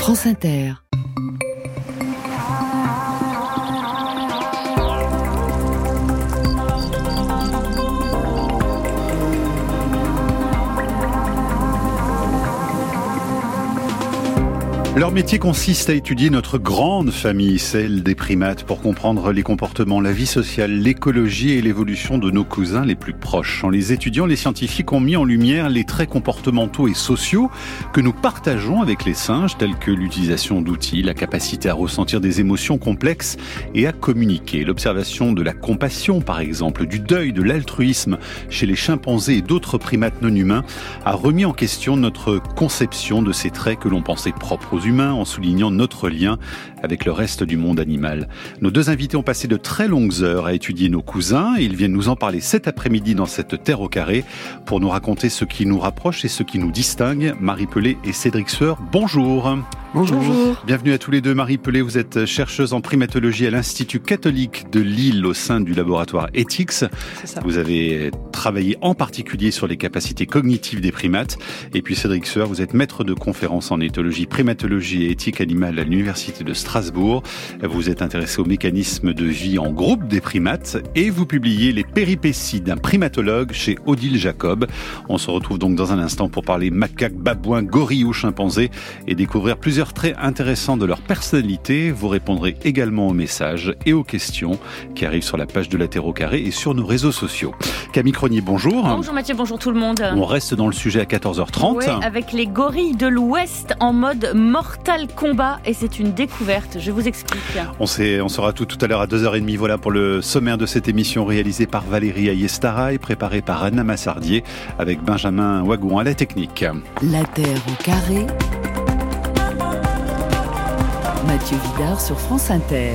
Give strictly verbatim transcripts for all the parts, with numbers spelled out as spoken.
France Inter. Leur métier consiste à étudier notre grande famille, celle des primates, pour comprendre les comportements, la vie sociale, l'écologie et l'évolution de nos cousins les plus proches. En les étudiant, les scientifiques ont mis en lumière les traits comportementaux et sociaux que nous partageons avec les singes, tels que l'utilisation d'outils, la capacité à ressentir des émotions complexes et à communiquer. L'observation de la compassion, par exemple, du deuil, de l'altruisme chez les chimpanzés et d'autres primates non humains a remis en question notre conception de ces traits que l'on pensait propres aux humains, en soulignant notre lien avec le reste du monde animal. Nos deux invités ont passé de très longues heures à étudier nos cousins et ils viennent nous en parler cet après-midi dans cette Terre au carré pour nous raconter ce qui nous rapproche et ce qui nous distingue. Marie Pelé et Cédric Sueur, bonjour. Bonjour. Bonjour. Bienvenue à tous les deux. Marie Pelé, vous êtes chercheuse en primatologie à l'Institut catholique de Lille au sein du laboratoire Ethics. C'est ça. Vous avez travaillé en particulier sur les capacités cognitives des primates. Et puis Cédric Sueur, vous êtes maître de conférences en éthologie, primatologie et éthique animale à l'Université de Strasbourg. Vous êtes intéressé aux mécanismes de vie en groupe des primates et vous publiez les péripéties d'un primatologue chez Odile Jacob. On se retrouve donc dans un instant pour parler macaques, babouins, gorilles ou chimpanzés et découvrir plusieurs traits intéressants de leur personnalité. Vous répondrez également aux messages et aux questions qui arrivent sur la page de la Terre au carré et sur nos réseaux sociaux. Camille Cronier, bonjour. Bonjour Mathieu, bonjour tout le monde. On reste dans le sujet à quatorze heures trente. Oui, avec les gorilles de l'Ouest en mode Mortal Kombat et c'est une découverte, je vous explique. On, sait, on sera tout, tout à l'heure à deux heures trente, voilà pour le sommaire de cette émission réalisée par Valérie Ayestaraï, préparée par Anna Massardier avec Benjamin Wagon à la technique. La Terre au carré. Mathieu Vidard sur France Inter.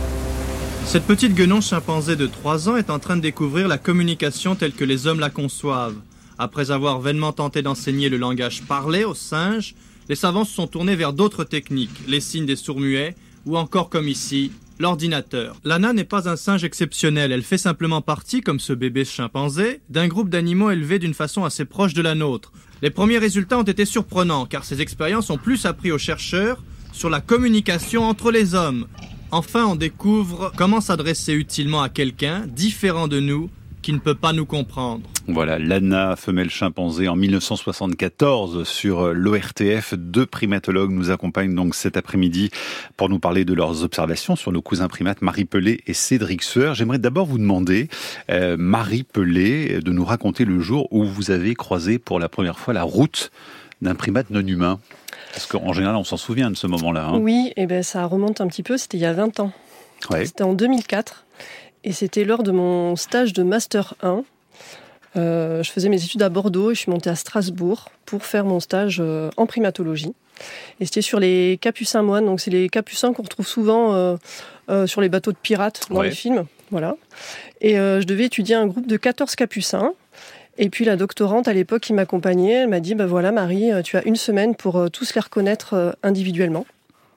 Cette petite guenon chimpanzé de trois ans est en train de découvrir la communication telle que les hommes la conçoivent. Après avoir vainement tenté d'enseigner le langage parlé aux singes, les savants se sont tournés vers d'autres techniques, les signes des sourds-muets, ou encore comme ici, l'ordinateur. Lana n'est pas un singe exceptionnel, elle fait simplement partie, comme ce bébé chimpanzé, d'un groupe d'animaux élevés d'une façon assez proche de la nôtre. Les premiers résultats ont été surprenants, car ces expériences ont plus appris aux chercheurs sur la communication entre les hommes. Enfin, on découvre comment s'adresser utilement à quelqu'un différent de nous, qui ne peut pas nous comprendre. Voilà, Lana, femelle chimpanzé en dix-neuf cent soixante-quatorze sur l'O R T F. Deux primatologues nous accompagnent donc cet après-midi pour nous parler de leurs observations sur nos cousins primates, Marie Pelé et Cédric Sueur. J'aimerais d'abord vous demander, euh, Marie Pelé, de nous raconter le jour où vous avez croisé pour la première fois la route d'un primate non humain. Parce qu'en général, on s'en souvient de ce moment-là. Hein. Oui, et ben ça remonte un petit peu, c'était il y a vingt ans. Ouais. C'était en deux mille quatre, et c'était lors de mon stage de Master un. Euh, je faisais mes études à Bordeaux et je suis montée à Strasbourg pour faire mon stage euh, en primatologie. Et c'était sur les capucins moines, donc c'est les capucins qu'on retrouve souvent euh, euh, sur les bateaux de pirates dans ouais. les films. Voilà. Et euh, je devais étudier un groupe de quatorze capucins. Et puis la doctorante à l'époque qui m'accompagnait, elle m'a dit bah voilà Marie, tu as une semaine pour euh, tous les reconnaître euh, individuellement.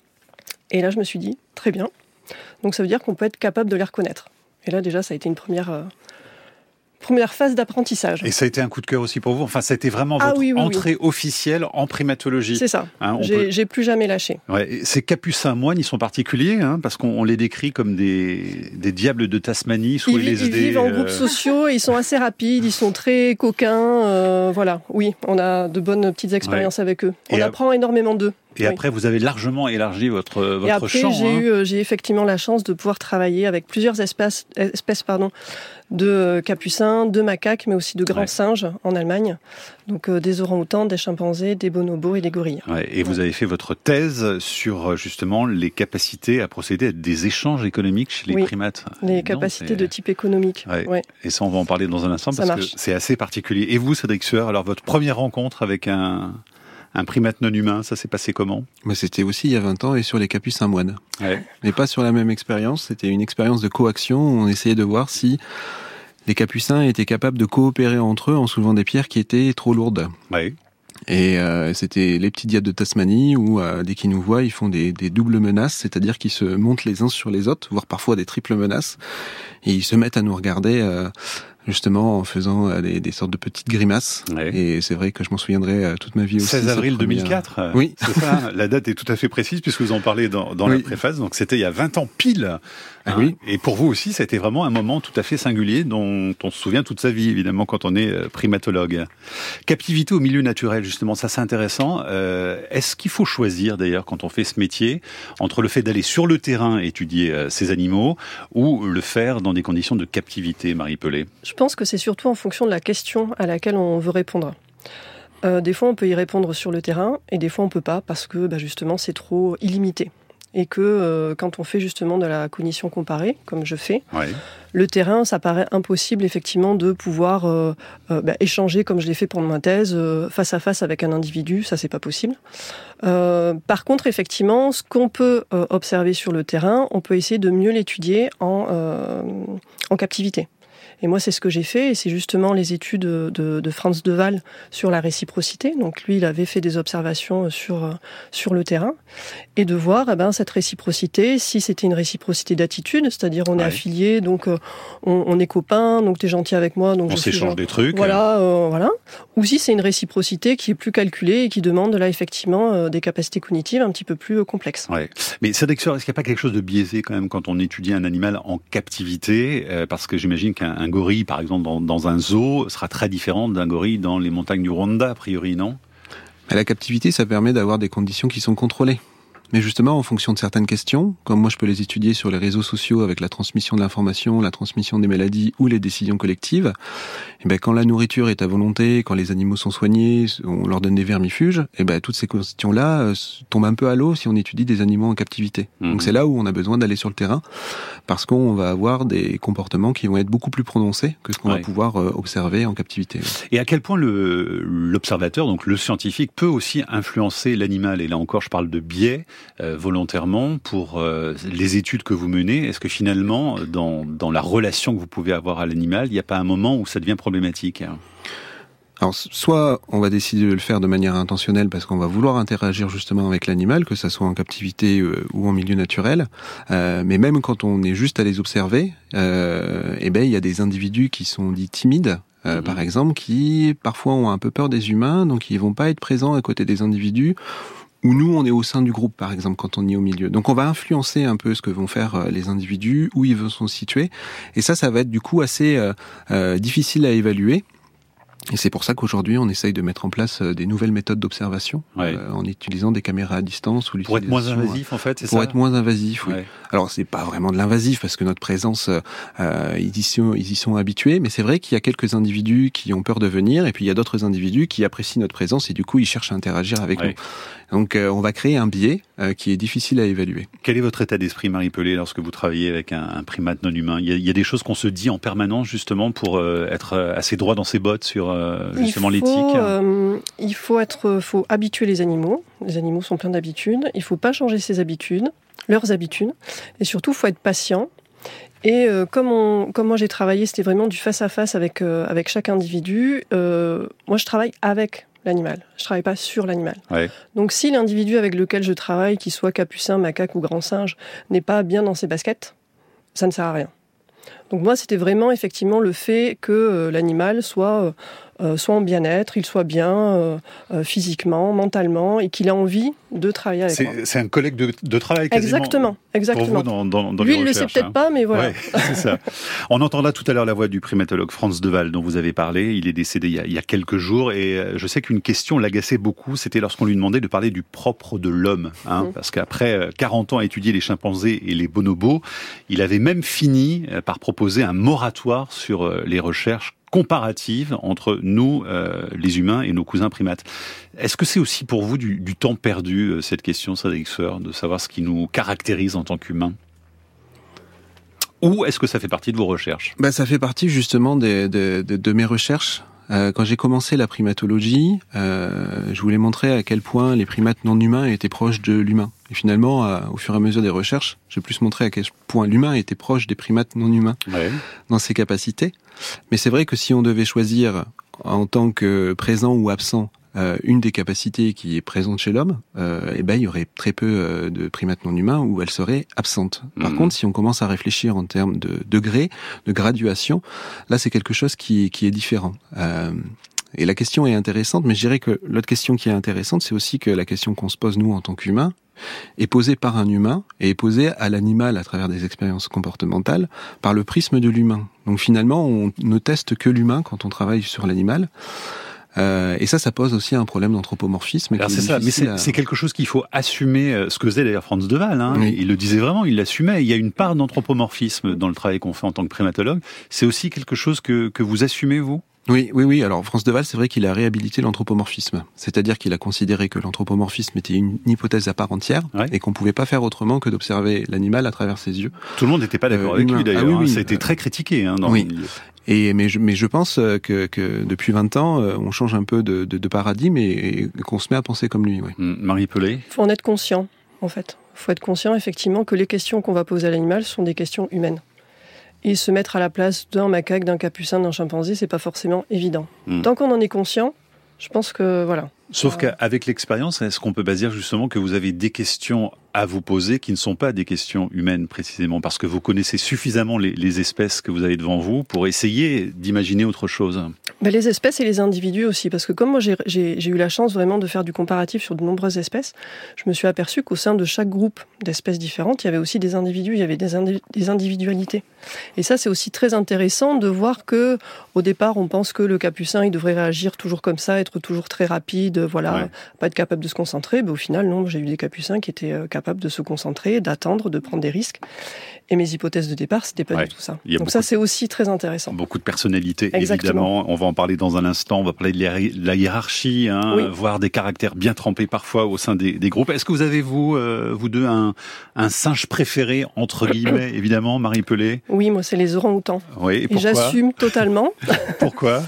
Et là je me suis dit très bien. Donc ça veut dire qu'on peut être capable de les reconnaître. Et là déjà ça a été une première euh, première phase d'apprentissage. Et ça a été un coup de cœur aussi pour vous. Enfin ça a été vraiment ah, votre oui, oui, entrée oui. officielle en primatologie. C'est ça. Hein, j'ai, peut... j'ai plus jamais lâché. Ouais, ces capucins moines, ils sont particuliers, hein, parce qu'on on les décrit comme des, des diables de Tasmanie sous ils, L S D. Ils vivent en euh... groupes sociaux, ils sont assez rapides, ils sont très coquins. Euh, voilà, oui, on a de bonnes petites expériences ouais. avec eux. On Et apprend à... énormément d'eux. Et oui. après, vous avez largement élargi votre, votre Et après, champ. J'ai, hein. eu, j'ai effectivement la chance de pouvoir travailler avec plusieurs espèces, espèces pardon, de capucins, de macaques, mais aussi de grands ouais. singes en Allemagne. Donc euh, des orang-outans, des chimpanzés, des bonobos et des gorilles. Ouais, et vous avez fait votre thèse sur justement les capacités à procéder à des échanges économiques chez les oui, primates. Les non, capacités c'est... de type économique. Ouais. Ouais. Et ça, on va en parler dans un instant ça parce marche. que c'est assez particulier. Et vous, Cédric Sueur, alors votre première rencontre avec un... Un primate non humain, ça s'est passé comment ? Bah, c'était aussi il y a vingt ans et sur les capucins moines. Ouais. Mais pas sur la même expérience, c'était une expérience de coaction où on essayait de voir si les capucins étaient capables de coopérer entre eux en soulevant des pierres qui étaient trop lourdes. Ouais. Et euh, c'était les petits diables de Tasmanie où euh, dès qu'ils nous voient, ils font des, des doubles menaces, c'est-à-dire qu'ils se montent les uns sur les autres, voire parfois des triples menaces, et ils se mettent à nous regarder... Euh, justement en faisant euh, des, des sortes de petites grimaces. Ouais. Et c'est vrai que je m'en souviendrai euh, toute ma vie aussi. seize avril deux mille quatre. Première... Oui. C'est ça, la date est tout à fait précise puisque vous en parlez dans, dans oui. la préface. Donc c'était il y a vingt ans pile. Ah, hein. Oui. Et pour vous aussi, ça a été vraiment un moment tout à fait singulier dont on se souvient toute sa vie, évidemment, quand on est primatologue. Captivité au milieu naturel, justement, ça c'est intéressant. Euh, est-ce qu'il faut choisir d'ailleurs quand on fait ce métier entre le fait d'aller sur le terrain étudier euh, ces animaux ou le faire dans des conditions de captivité, Marie Pellet? Je pense que c'est surtout en fonction de la question à laquelle on veut répondre. Euh, des fois, on peut y répondre sur le terrain et des fois, on peut pas parce que bah, justement, c'est trop illimité. Et que euh, quand on fait justement de la cognition comparée, comme je fais, ouais. le terrain, ça paraît impossible effectivement de pouvoir euh, euh, bah, échanger comme je l'ai fait pendant ma thèse, euh, face à face avec un individu, ça c'est pas possible. Euh, par contre, effectivement, ce qu'on peut euh, observer sur le terrain, on peut essayer de mieux l'étudier en, euh, en captivité. Et moi, c'est ce que j'ai fait, et c'est justement les études de, de Franz de Waal sur la réciprocité. Donc lui, il avait fait des observations sur, sur le terrain, et de voir eh ben, cette réciprocité, si c'était une réciprocité d'attitude, c'est-à-dire on est ouais. affiliés, donc euh, on, on est copains, donc t'es gentil avec moi, donc on je s'échange des trucs. Voilà, euh, voilà. Ou si c'est une réciprocité qui est plus calculée et qui demande là effectivement euh, des capacités cognitives un petit peu plus euh, complexes. Ouais. Mais Cédric Sueur, est-ce qu'il n'y a pas quelque chose de biaisé quand même quand on étudie un animal en captivité, euh, parce que j'imagine qu'un un gorille, par exemple, dans, dans un zoo, sera très différent d'un gorille dans les montagnes du Rwanda, a priori, non? La captivité, ça permet d'avoir des conditions qui sont contrôlées. Mais justement, en fonction de certaines questions, comme moi je peux les étudier sur les réseaux sociaux avec la transmission de l'information, la transmission des maladies ou les décisions collectives, et ben quand la nourriture est à volonté, quand les animaux sont soignés, on leur donne des vermifuges, et ben toutes ces questions-là euh, tombent un peu à l'eau si on étudie des animaux en captivité. Mmh. Donc c'est là où on a besoin d'aller sur le terrain, parce qu'on va avoir des comportements qui vont être beaucoup plus prononcés que ce qu'on ouais. va pouvoir euh, observer en captivité. Et à quel point le, l'observateur, donc le scientifique, peut aussi influencer l'animal? Et là encore, je parle de biais. Euh, volontairement pour euh, les études que vous menez. Est-ce que finalement, dans, dans la relation que vous pouvez avoir à l'animal, il n'y a pas un moment où ça devient problématique? Alors, soit on va décider de le faire de manière intentionnelle parce qu'on va vouloir interagir justement avec l'animal, que ça soit en captivité euh, ou en milieu naturel. Euh, mais même quand on est juste à les observer, euh, eh ben il y a des individus qui sont dits timides. Euh, mmh. Par exemple, qui parfois ont un peu peur des humains, donc ils vont pas être présents à côté des individus. Où nous, on est au sein du groupe, par exemple, quand on est au milieu. Donc, on va influencer un peu ce que vont faire les individus, où ils vont se situer. Et ça, ça va être du coup assez euh, euh, difficile à évaluer. Et c'est pour ça qu'aujourd'hui, on essaye de mettre en place des nouvelles méthodes d'observation, ouais. euh, en utilisant des caméras à distance. Ou pour être moins invasif, en fait, c'est pour ça? Pour être moins invasif, oui. Ouais. Alors, c'est pas vraiment de l'invasif, parce que notre présence, euh, ils, y sont, ils y sont habitués, mais c'est vrai qu'il y a quelques individus qui ont peur de venir, et puis il y a d'autres individus qui apprécient notre présence, et du coup, ils cherchent à interagir avec ouais. nous. Donc, euh, on va créer un biais euh, qui est difficile à évaluer. Quel est votre état d'esprit, Marie Pellet, lorsque vous travaillez avec un, un primate non humain? Il y, a, il y a des choses qu'on se dit en permanence, justement, pour euh, être assez droit dans ses bottes sur euh, justement il faut, l'éthique. Euh, il faut être, faut habituer les animaux. Les animaux sont pleins d'habitudes. Il ne faut pas changer ses habitudes, leurs habitudes. Et surtout, il faut être patient. Et euh, comme, on, comme moi j'ai travaillé, c'était vraiment du face-à-face avec, euh, avec chaque individu. Euh, moi, je travaille avec l'animal. Je travaille pas sur l'animal. Ouais. Donc, si l'individu avec lequel je travaille, qu'il soit capucin, macaque ou grand singe, n'est pas bien dans ses baskets, ça ne sert à rien. Donc moi, c'était vraiment effectivement le fait que euh, l'animal soit, euh, soit en bien-être, il soit bien euh, euh, physiquement, mentalement, et qu'il a envie de travailler avec c'est, moi. C'est un collègue de, de travail quasiment. Exactement, exactement. Pour vous dans, dans, dans Lui, les il ne le sait peut-être hein. pas, mais voilà. Ouais, c'est ça. On entendra tout à l'heure la voix du primatologue Franz de Waal dont vous avez parlé. Il est décédé il y a, il y a quelques jours, et je sais qu'une question l'agaçait beaucoup. C'était lorsqu'on lui demandait de parler du propre de l'homme, hein, mmh. parce qu'après quarante ans à étudier les chimpanzés et les bonobos, il avait même fini par proposer un moratoire sur les recherches comparative entre nous, euh, les humains, et nos cousins primates. Est-ce que c'est aussi pour vous du, du temps perdu, euh, cette question, Cédric Sueur, de savoir ce qui nous caractérise en tant qu'humains? Ou est-ce que ça fait partie de vos recherches? Ben, ça fait partie justement de, de, de, de mes recherches. Euh, quand j'ai commencé la primatologie, euh, je voulais montrer à quel point les primates non humains étaient proches de l'humain. Et finalement, euh, au fur et à mesure des recherches, j'ai plus montré à quel point l'humain était proche des primates non humains ouais. dans ses capacités. Mais c'est vrai que si on devait choisir en tant que présent ou absent euh, une des capacités qui est présente chez l'homme, euh, eh ben, il y aurait très peu euh, de primates non humains où elle serait absente. Par mmh. contre, si on commence à réfléchir en termes de degrés, de graduation, là, c'est quelque chose qui, qui est différent. Euh, et la question est intéressante, mais je dirais que l'autre question qui est intéressante, c'est aussi que la question qu'on se pose, nous, en tant qu'humains, est posée par un humain et est posée à l'animal à travers des expériences comportementales par le prisme de l'humain. Donc finalement, on ne teste que l'humain quand on travaille sur l'animal. Euh, et ça, ça pose aussi un problème d'anthropomorphisme. Alors c'est ça, mais c'est, à... c'est quelque chose qu'il faut assumer, ce que faisait d'ailleurs Franz de Waal. Hein. Oui. Il le disait vraiment, il l'assumait. Il y a une part d'anthropomorphisme dans le travail qu'on fait en tant que primatologue. C'est aussi quelque chose que, que vous assumez, vous ? Oui, oui, oui. Alors, Franz de Waal, c'est vrai qu'il a réhabilité l'anthropomorphisme. C'est-à-dire qu'il a considéré que l'anthropomorphisme était une hypothèse à part entière ouais. et qu'on pouvait pas faire autrement que d'observer l'animal à travers ses yeux. Tout le monde n'était pas d'accord euh, avec humain. lui, d'ailleurs. Ah, oui, oui. Ça a été très critiqué, hein, dans oui. le milieu. Et, mais je, mais je pense que, que depuis vingt ans, on change un peu de, de, de paradigme et, et qu'on se met à penser comme lui, oui. Marie Pelé. Il faut en être conscient, en fait. Il faut être conscient, effectivement, que les questions qu'on va poser à l'animal sont des questions humaines. Et se mettre à la place d'un macaque, d'un capucin, d'un chimpanzé, c'est pas forcément évident. Mmh. Tant qu'on en est conscient, je pense que voilà. Sauf euh... qu'avec l'expérience, est-ce qu'on peut pas dire justement que vous avez des questions à vous poser qui ne sont pas des questions humaines précisément, parce que vous connaissez suffisamment les, les espèces que vous avez devant vous pour essayer d'imaginer autre chose? Ben, les espèces et les individus aussi, parce que comme moi j'ai, j'ai, j'ai eu la chance vraiment de faire du comparatif sur de nombreuses espèces, je me suis aperçu qu'au sein de chaque groupe d'espèces différentes, il y avait aussi des individus, il y avait des, indi- des individualités. Et ça, c'est aussi très intéressant de voir que, au départ, on pense que le capucin, il devrait réagir toujours comme ça, être toujours très rapide, voilà, ouais. pas être capable de se concentrer. Ben, au final, non, j'ai eu des capucins qui étaient euh, capables de se concentrer, d'attendre, de prendre des risques. Et mes hypothèses de départ, c'était pas ouais. du tout ça. Donc ça, c'est aussi très intéressant. Beaucoup de personnalités, Exactement. évidemment. On va en parler dans un instant. On va parler de la hiérarchie, hein, oui. voire des caractères bien trempés parfois au sein des, des groupes. Est-ce que vous avez, vous, euh, vous deux, un, un singe préféré, entre guillemets, évidemment, Marie Pelé? Oui, moi, c'est les orang-outans. Oui, et pourquoi? Et j'assume totalement. Pourquoi?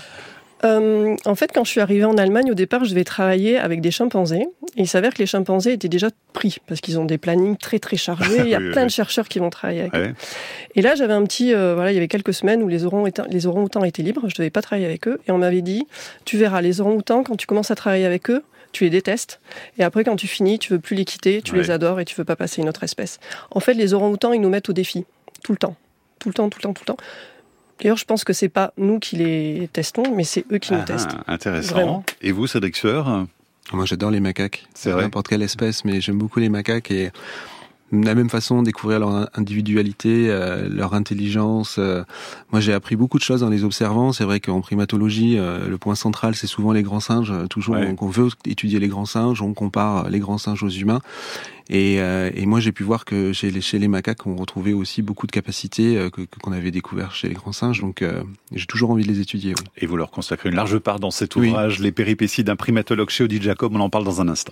Euh, en fait, quand je suis arrivée en Allemagne, au départ, je devais travailler avec des chimpanzés. Et il s'avère que les chimpanzés étaient déjà pris, parce qu'ils ont des plannings très très chargés. Il y a oui, plein oui. de chercheurs qui vont travailler avec ouais. eux. Et là, j'avais un petit... Euh, voilà, il y avait quelques semaines où les orang-outans, les orang-outans étaient libres. Je ne devais pas travailler avec eux. Et on m'avait dit, tu verras, les orang-outans, quand tu commences à travailler avec eux, tu les détestes. Et après, quand tu finis, tu veux plus les quitter, tu ouais. les adores et tu veux pas passer à une autre espèce. En fait, les orang-outans, ils nous mettent au défi. Tout le temps. Tout le temps, tout le temps, tout le temps. D'ailleurs, je pense que c'est pas nous qui les testons, mais c'est eux qui ah, nous testent. Intéressant. Vraiment. Et vous, Cédric Sueur? Moi, j'adore les macaques. C'est vrai. N'importe quelle espèce, mais j'aime beaucoup les macaques et de la même façon, découvrir leur individualité, euh, leur intelligence. Euh, moi, j'ai appris beaucoup de choses en les observant. C'est vrai qu'en primatologie, euh, le point central, c'est souvent les grands singes. Toujours, ouais. on, on veut étudier les grands singes, on compare les grands singes aux humains. Et, euh, et moi, j'ai pu voir que chez les, chez les macaques, on retrouvait aussi beaucoup de capacités euh, que, qu'on avait découvert chez les grands singes. Donc, euh, j'ai toujours envie de les étudier. Oui. Et vous leur consacrez une large part dans cet ouvrage, oui. Les péripéties d'un primatologue chez Odile Jacob. On en parle dans un instant.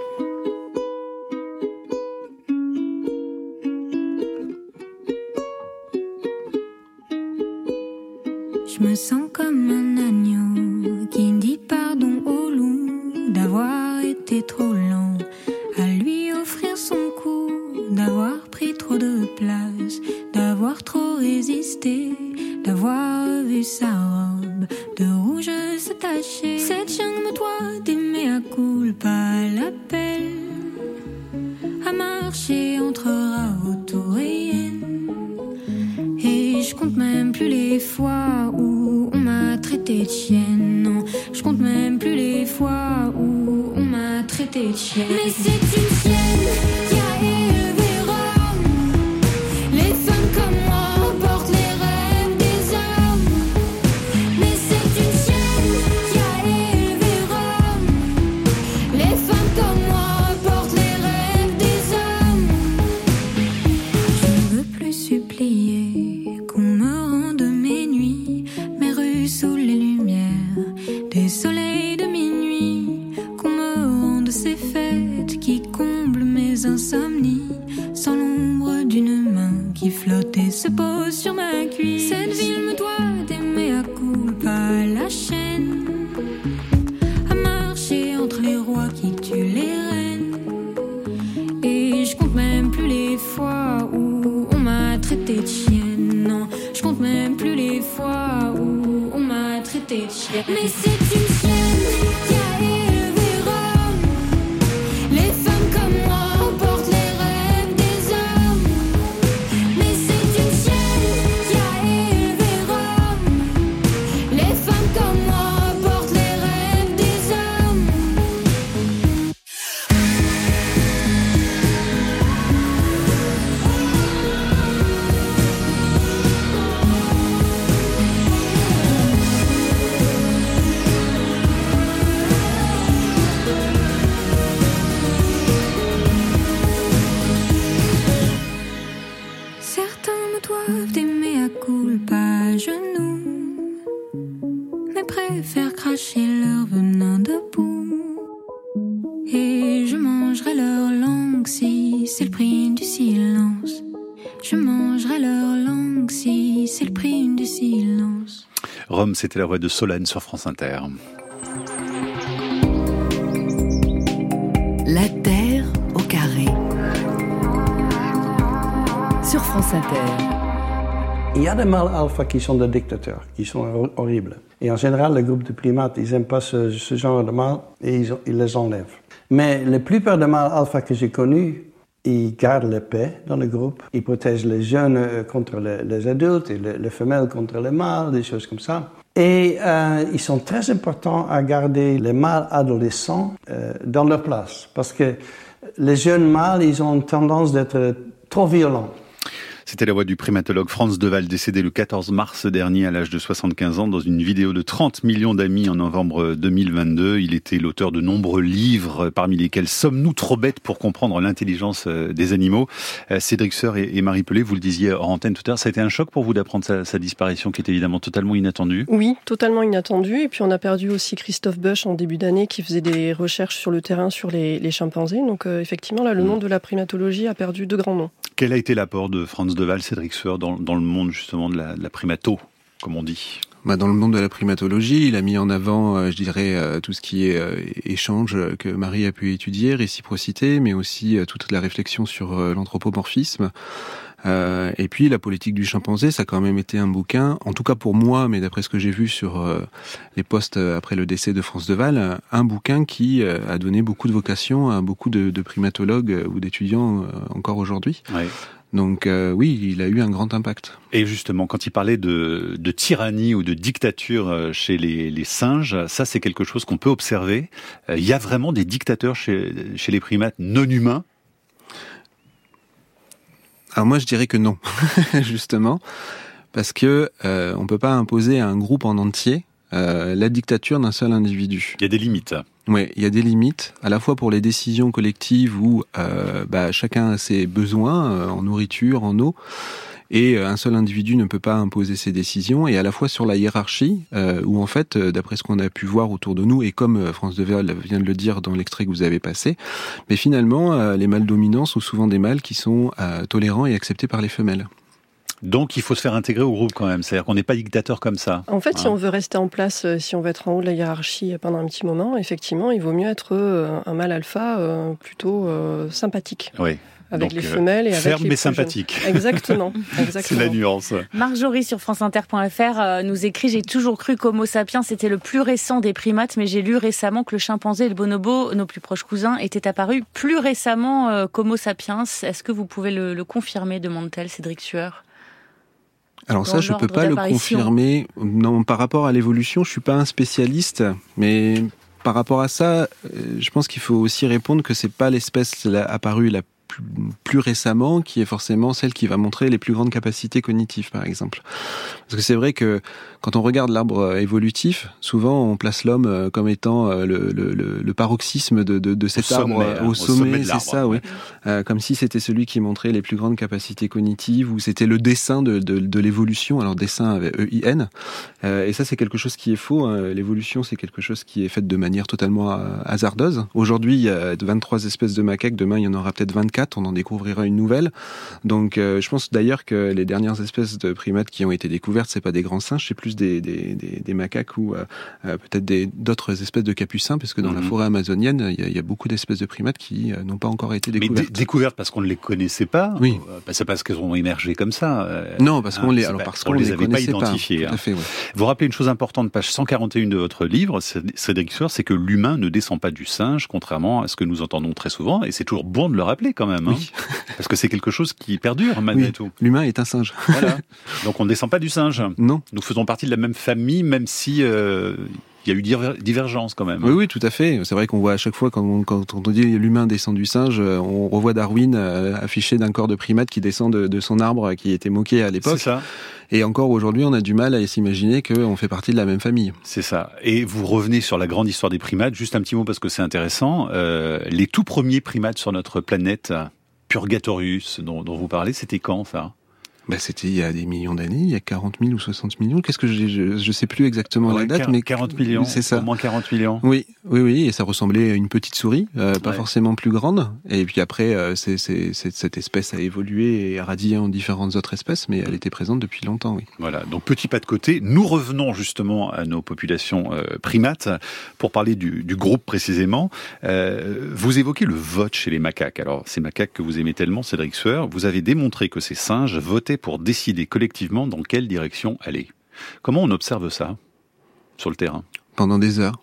Je me sens comme un agneau qui dit pardon au loup d'avoir été trop lent à lui offrir son cou, d'avoir pris trop de place, d'avoir trop résisté, d'avoir vu sa robe de rouge se tacher. Cette jungle me doit d'aimer à culpa l'appel à marcher entre rats et hyènes. Et je compte même plus les fois où on m'a traité de chienne. Non, je compte même plus les fois où on m'a traité de chienne. Mais c'est une chienne qui a élevé Rome. Les femmes comme moi portent les rêves des hommes. Mais c'est une chienne qui a élevé Rome. Les femmes comme moi portent les rêves des hommes. Je ne veux plus supplier qu'on me rende mes nuits, mes rues sous les lumières des soleils de minuit, qu'on me rende ces fêtes qui comblent mes insomnies, sans l'ombre d'une main qui flotte et se pose sur ma cuisse. Cette ville me doit d'aimer à culpa la chaîne, à marcher entre les rois qui tuent les reines. Et je compte même plus les fois où on m'a traité de chienne. Non, je compte même plus les fois où on m'a traité de chienne. Mais c'est une chienne qui a élevé langue si c'est le prix du silence. Je mangerai leur langue si c'est le prix du silence. Rome, c'était la voix de Solane sur France Inter. La Terre au carré. Sur France Inter. Il y a des mâles alpha qui sont des dictateurs, qui sont horribles. Et en général, le groupe de primates, ils n'aiment pas ce, ce genre de mâles et ils, ils les enlèvent. Mais la plupart des mâles alpha que j'ai connus, ils gardent la paix dans le groupe. Ils protègent les jeunes contre les, les adultes et les, les femelles contre les mâles, des choses comme ça. Et euh, ils sont très importants à garder les mâles adolescents euh, dans leur place. Parce que les jeunes mâles, ils ont tendance d'être trop violents. C'était la voix du primatologue Frans de Waal, décédé le quatorze mars dernier à l'âge de soixante-quinze ans dans une vidéo de trente millions d'amis en novembre deux mille vingt-deux. Il était l'auteur de nombreux livres, parmi lesquels « Sommes-nous trop bêtes pour comprendre l'intelligence des animaux ?» Cédric Sœur et Marie Pelé, vous le disiez hors antenne tout à l'heure, ça a été un choc pour vous d'apprendre sa, sa disparition qui est évidemment totalement inattendue. Oui, totalement inattendue. Et puis on a perdu aussi Christophe Bush en début d'année qui faisait des recherches sur le terrain sur les, les chimpanzés. Donc euh, effectivement, là, le monde de la primatologie a perdu de grands noms. Quel a été l'apport de Frans de Waal, Cédric Sœur, dans, dans le monde justement de la, de la primato, comme on dit? Bah dans le monde de la primatologie, il a mis en avant, euh, je dirais, euh, tout ce qui est euh, échange que Marie a pu étudier, réciprocité, mais aussi euh, toute la réflexion sur euh, l'anthropomorphisme. Euh, et puis la politique du chimpanzé, ça a quand même été un bouquin, en tout cas pour moi, mais d'après ce que j'ai vu sur euh, les posts après le décès de Frans de Waal, un bouquin qui euh, a donné beaucoup de vocation à beaucoup de, de primatologues euh, ou d'étudiants euh, encore aujourd'hui. Ouais. Donc euh, oui, il a eu un grand impact. Et justement, quand il parlait de, de tyrannie ou de dictature chez les, les singes, ça c'est quelque chose qu'on peut observer. Il y a vraiment des dictateurs chez, chez les primates non humains? Alors moi je dirais que non, justement, parce que euh, on peut pas imposer à un groupe en entier euh, la dictature d'un seul individu. Il y a des limites. Oui, il y a des limites, à la fois pour les décisions collectives où euh, bah, chacun a ses besoins euh, en nourriture, en eau, et un seul individu ne peut pas imposer ses décisions, et à la fois sur la hiérarchie, euh, où en fait, d'après ce qu'on a pu voir autour de nous, et comme Frans de Waal vient de le dire dans l'extrait que vous avez passé, mais finalement, euh, les mâles dominants sont souvent des mâles qui sont euh, tolérants et acceptés par les femelles. Donc il faut se faire intégrer au groupe quand même, c'est-à-dire qu'on n'est pas dictateur comme ça. En fait, hein. Si on veut rester en place, si on veut être en haut de la hiérarchie pendant un petit moment, effectivement, il vaut mieux être un mâle alpha euh, plutôt euh, sympathique. Oui. Avec Donc, les femelles et avec ferme les mais plus sympathique. Jeunes. Exactement, exactement. C'est la nuance. Marjorie sur franceinter point f r euh, nous écrit « J'ai toujours cru qu'Homo sapiens était le plus récent des primates, mais j'ai lu récemment que le chimpanzé et le bonobo, nos plus proches cousins, étaient apparus plus récemment euh, qu'Homo sapiens. Est-ce que vous pouvez le, le confirmer » demande-t-elle, Cédric Sueur. Alors ça, je peux pas le confirmer. Non, par rapport à l'évolution, je suis pas un spécialiste, mais par rapport à ça, je pense qu'il faut aussi répondre que c'est pas l'espèce apparue la plus, plus récemment qui est forcément celle qui va montrer les plus grandes capacités cognitives, par exemple. Parce que c'est vrai que quand on regarde l'arbre évolutif, souvent on place l'homme comme étant le, le, le, le paroxysme de, de, de cet au arbre sommet, au, au sommet, sommet de c'est l'arbre, ça, ouais. oui. Euh, comme si c'était celui qui montrait les plus grandes capacités cognitives, ou c'était le dessin de, de, de l'évolution. Alors dessin avec E I N. Euh, et ça, c'est quelque chose qui est faux. Hein. L'évolution, c'est quelque chose qui est fait de manière totalement euh, hasardeuse. Aujourd'hui, il y a vingt-trois espèces de macaques. Demain, il y en aura peut-être vingt-quatre. On en découvrira une nouvelle. Donc, euh, je pense d'ailleurs que les dernières espèces de primates qui ont été découvertes, c'est pas des grands singes, c'est plus des, des, des, des macaques ou euh, euh, peut-être des, d'autres espèces de capucins, parce que dans mmh. la forêt amazonienne, il y a, il y a beaucoup d'espèces de primates qui euh, n'ont pas encore été découvertes. Mais d- découvertes parce qu'on ne les connaissait pas. Oui. Bah, c'est parce qu'elles ont émergé comme ça. Euh, non, parce qu'on hein, les, alors parce qu'on, qu'on les, les avait pas identifiées. Pas. Tout à fait, ouais. Vous rappelez une chose importante, page cent quarante et un de votre livre, Cédric Sœur, c'est que l'humain ne descend pas du singe, contrairement à ce que nous entendons très souvent, et c'est toujours bon de le rappeler quand même, hein, oui. parce que c'est quelque chose qui perdure malgré oui. tout. L'humain est un singe. Voilà. Donc on ne descend pas du singe. Non. Nous faisons partie de la même famille, même si euh, il y a eu diver- divergence quand même. Oui, oui, tout à fait. C'est vrai qu'on voit à chaque fois quand on, quand on dit l'humain descend du singe, on revoit Darwin euh, affiché d'un corps de primate qui descend de, de son arbre qui était moqué à l'époque. C'est ça. Et encore aujourd'hui, on a du mal à s'imaginer qu'on fait partie de la même famille. C'est ça. Et vous revenez sur la grande histoire des primates. Juste un petit mot parce que c'est intéressant. Euh, les tout premiers primates sur notre planète, Purgatorius, dont, dont vous parlez, c'était quand ça ? Bah, c'était il y a des millions d'années, il y a quarante mille ou soixante millions. Qu'est-ce que je, je, je sais plus exactement ouais, la date, mais quarante millions, c'est ça. Au moins quarante millions. Oui, oui, oui, et ça ressemblait à une petite souris, euh, pas ouais. forcément plus grande. Et puis après, euh, c'est, c'est, c'est, cette espèce a évolué et a radié en différentes autres espèces, mais elle était présente depuis longtemps, oui. Voilà, donc petit pas de côté. Nous revenons justement à nos populations euh, primates pour parler du, du groupe précisément. Euh, vous évoquez le vote chez les macaques. Alors, ces macaques que vous aimez tellement, Cédric Sueur, vous avez démontré que ces singes votaient pour décider collectivement dans quelle direction aller. Comment on observe ça sur le terrain ? Pendant des heures.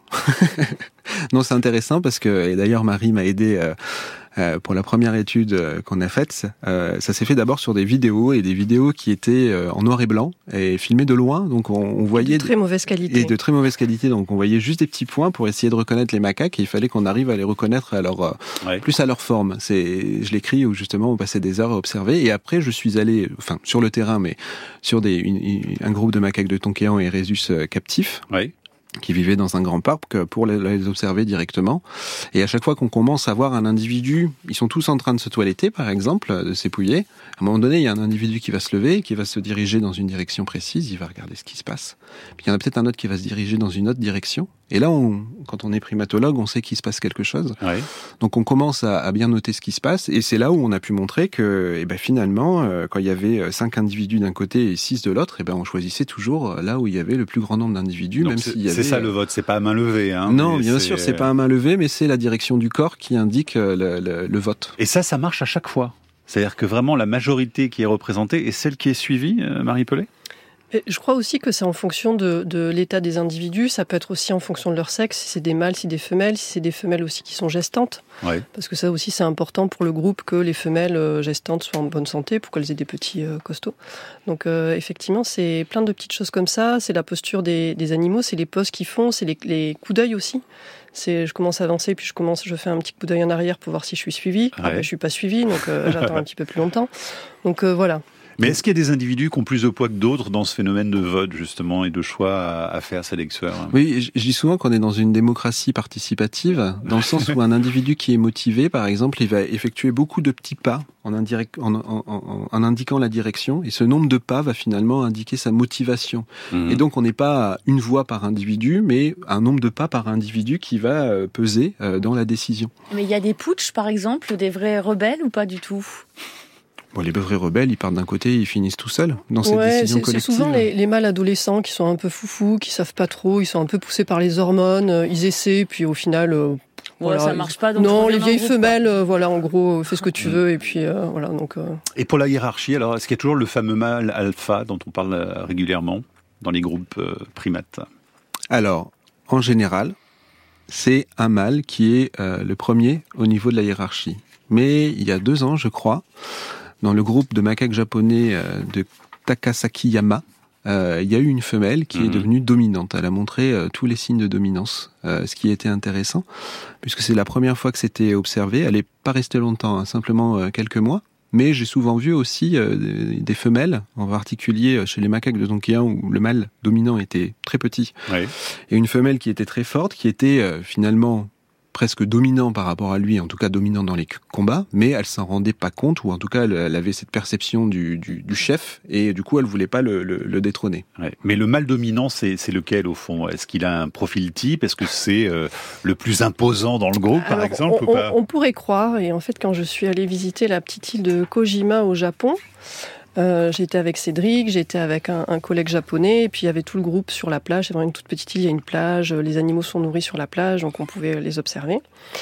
Non, c'est intéressant parce que, et d'ailleurs Marie m'a aidé euh, euh, pour la première étude euh, qu'on a faite. Euh, ça s'est fait d'abord sur des vidéos et des vidéos qui étaient euh, en noir et blanc et filmées de loin. Donc on, on voyait de très mauvaise qualité. Et de très mauvaise qualité. Donc on voyait juste des petits points pour essayer de reconnaître les macaques et il fallait qu'on arrive à les reconnaître à leur euh, ouais. plus à leur forme. C'est, je l'écris où justement on passait des heures à observer et après je suis allé, enfin sur le terrain, mais sur des une, une, un groupe de macaques de Tonkéan et Rhésus euh, captifs. Ouais. Qui vivaient dans un grand parc pour les observer directement. Et à chaque fois qu'on commence à voir un individu, ils sont tous en train de se toiletter, par exemple, de s'épouiller. À un moment donné, il y a un individu qui va se lever, qui va se diriger dans une direction précise, il va regarder ce qui se passe. Puis il y en a peut-être un autre qui va se diriger dans une autre direction. Et là, on, quand on est primatologue, on sait qu'il se passe quelque chose. Ouais. Donc on commence à, à bien noter ce qui se passe. Et c'est là où on a pu montrer que, eh ben, finalement, euh, quand il y avait cinq individus d'un côté et six de l'autre, eh ben, on choisissait toujours là où il y avait le plus grand nombre d'individus, donc même c'est, s'il y avait... C'est ça le vote, c'est pas à main levée. Hein, non, bien c'est... sûr, c'est pas à main levée, mais c'est la direction du corps qui indique le, le, le vote. Et ça, ça marche à chaque fois. C'est-à-dire que vraiment la majorité qui est représentée est celle qui est suivie, euh, Marie Pellet ? Je crois aussi que c'est en fonction de, de l'état des individus. Ça peut être aussi en fonction de leur sexe, si c'est des mâles, si des femelles, si c'est des femelles aussi qui sont gestantes. Ouais. Parce que ça aussi, c'est important pour le groupe que les femelles gestantes soient en bonne santé pour qu'elles aient des petits euh, costauds. Donc euh, effectivement, c'est plein de petites choses comme ça. C'est la posture des, des animaux, c'est les poses qu'ils font, c'est les, les coups d'œil aussi. C'est, je commence à avancer, puis je commence, je fais un petit coup d'œil en arrière pour voir si je suis suivie. Ouais. Ah ben, je suis pas suivie, donc euh, j'attends un petit peu plus longtemps. Donc euh, voilà. Mais est-ce qu'il y a des individus qui ont plus de poids que d'autres dans ce phénomène de vote, justement, et de choix à, à faire, Cédric Sueur ? Oui, je dis souvent qu'on est dans une démocratie participative, dans le sens où un individu qui est motivé, par exemple, il va effectuer beaucoup de petits pas en, indirect, en, en, en, en indiquant la direction, et ce nombre de pas va finalement indiquer sa motivation. Mmh. Et donc on n'est pas à une voix par individu, mais un nombre de pas par individu qui va peser dans la décision. Mais il y a des putschs, par exemple, des vrais rebelles ou pas du tout ? Bon, les vrais rebelles, ils partent d'un côté et ils finissent tout seuls dans cette ouais, décision c'est, collective. C'est souvent les, les mâles adolescents qui sont un peu foufous, qui savent pas trop, ils sont un peu poussés par les hormones, ils essaient, puis au final... Euh, ouais, voilà, ça marche pas. Donc non, les vieilles femelles, euh, voilà, en gros, fais ce que tu veux, et puis euh, voilà. Donc. Euh... Et pour la hiérarchie, alors, est-ce qu'il y a toujours le fameux mâle alpha dont on parle régulièrement dans les groupes euh, primates ? Alors, en général, c'est un mâle qui est euh, le premier au niveau de la hiérarchie. Mais il y a deux ans, je crois, dans le groupe de macaques japonais de Takasakiyama, euh, il y a eu une femelle qui mmh. est devenue dominante. Elle a montré euh, tous les signes de dominance, euh, ce qui était intéressant, puisque c'est la première fois que c'était observé. Elle n'est pas restée longtemps, hein, simplement euh, quelques mois. Mais j'ai souvent vu aussi euh, des femelles, en particulier chez les macaques de Tonkéan, où le mâle dominant était très petit, oui. et une femelle qui était très forte, qui était euh, finalement... presque dominant par rapport à lui, en tout cas dominant dans les combats, mais elle s'en rendait pas compte, ou en tout cas elle avait cette perception du, du, du chef, et du coup elle voulait pas le, le, le détrôner. Ouais. Mais le mâle dominant, c'est, c'est lequel au fond ? Est-ce qu'il a un profil type ? Est-ce que c'est euh, le plus imposant dans le groupe, Alors, par exemple on, ou pas ? on, on pourrait croire, et en fait quand je suis allée visiter la petite île de Kojima au Japon, Euh, j'étais avec Cédric, j'étais avec un, un collègue japonais, et puis il y avait tout le groupe sur la plage. C'est vraiment une toute petite île, il y a une plage, les animaux sont nourris sur la plage, donc on pouvait les observer.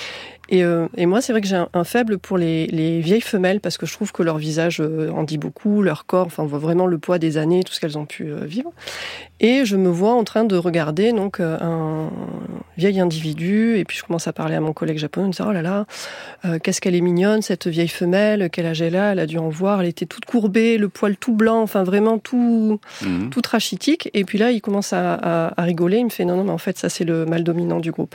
Et, euh, et moi, c'est vrai que j'ai un, un faible pour les, les vieilles femelles, parce que je trouve que leur visage euh, en dit beaucoup, leur corps, enfin on voit vraiment le poids des années, tout ce qu'elles ont pu euh, vivre. Et je me vois en train de regarder donc euh, un vieil individu, et puis je commence à parler à mon collègue japonais, en disant oh là là, euh, qu'est-ce qu'elle est mignonne cette vieille femelle, quel âge elle a, elle a dû en voir, elle était toute courbée, le poil tout blanc, enfin vraiment tout, mmh. tout rachitique. Et puis là, il commence à, à, à rigoler, il me fait non non mais en fait ça c'est le mâle dominant du groupe.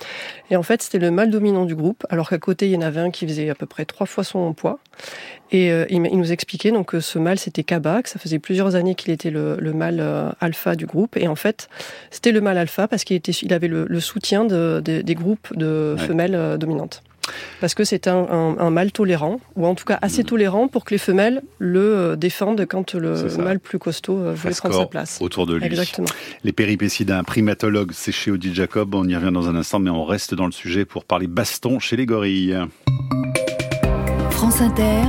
Et en fait, c'était le mâle dominant du groupe, alors qu'à côté, il y en avait un qui faisait à peu près trois fois son poids. Et euh, il, il nous expliquait donc, que ce mâle, c'était Kaba, que ça faisait plusieurs années qu'il était le, le mâle euh, alpha du groupe. Et en fait, c'était le mâle alpha parce qu'il était, il avait le, le soutien de, de, des groupes de ouais. femelles euh, dominantes. parce que c'est un, un, un mâle tolérant, ou en tout cas assez tolérant pour que les femelles le défendent quand le mâle plus costaud veut prendre sa place. Autour de lui. Exactement. Les péripéties d'un primatologue, c'est chez Odile Jacob. On y revient dans un instant, mais on reste dans le sujet pour parler baston chez les gorilles. France Inter,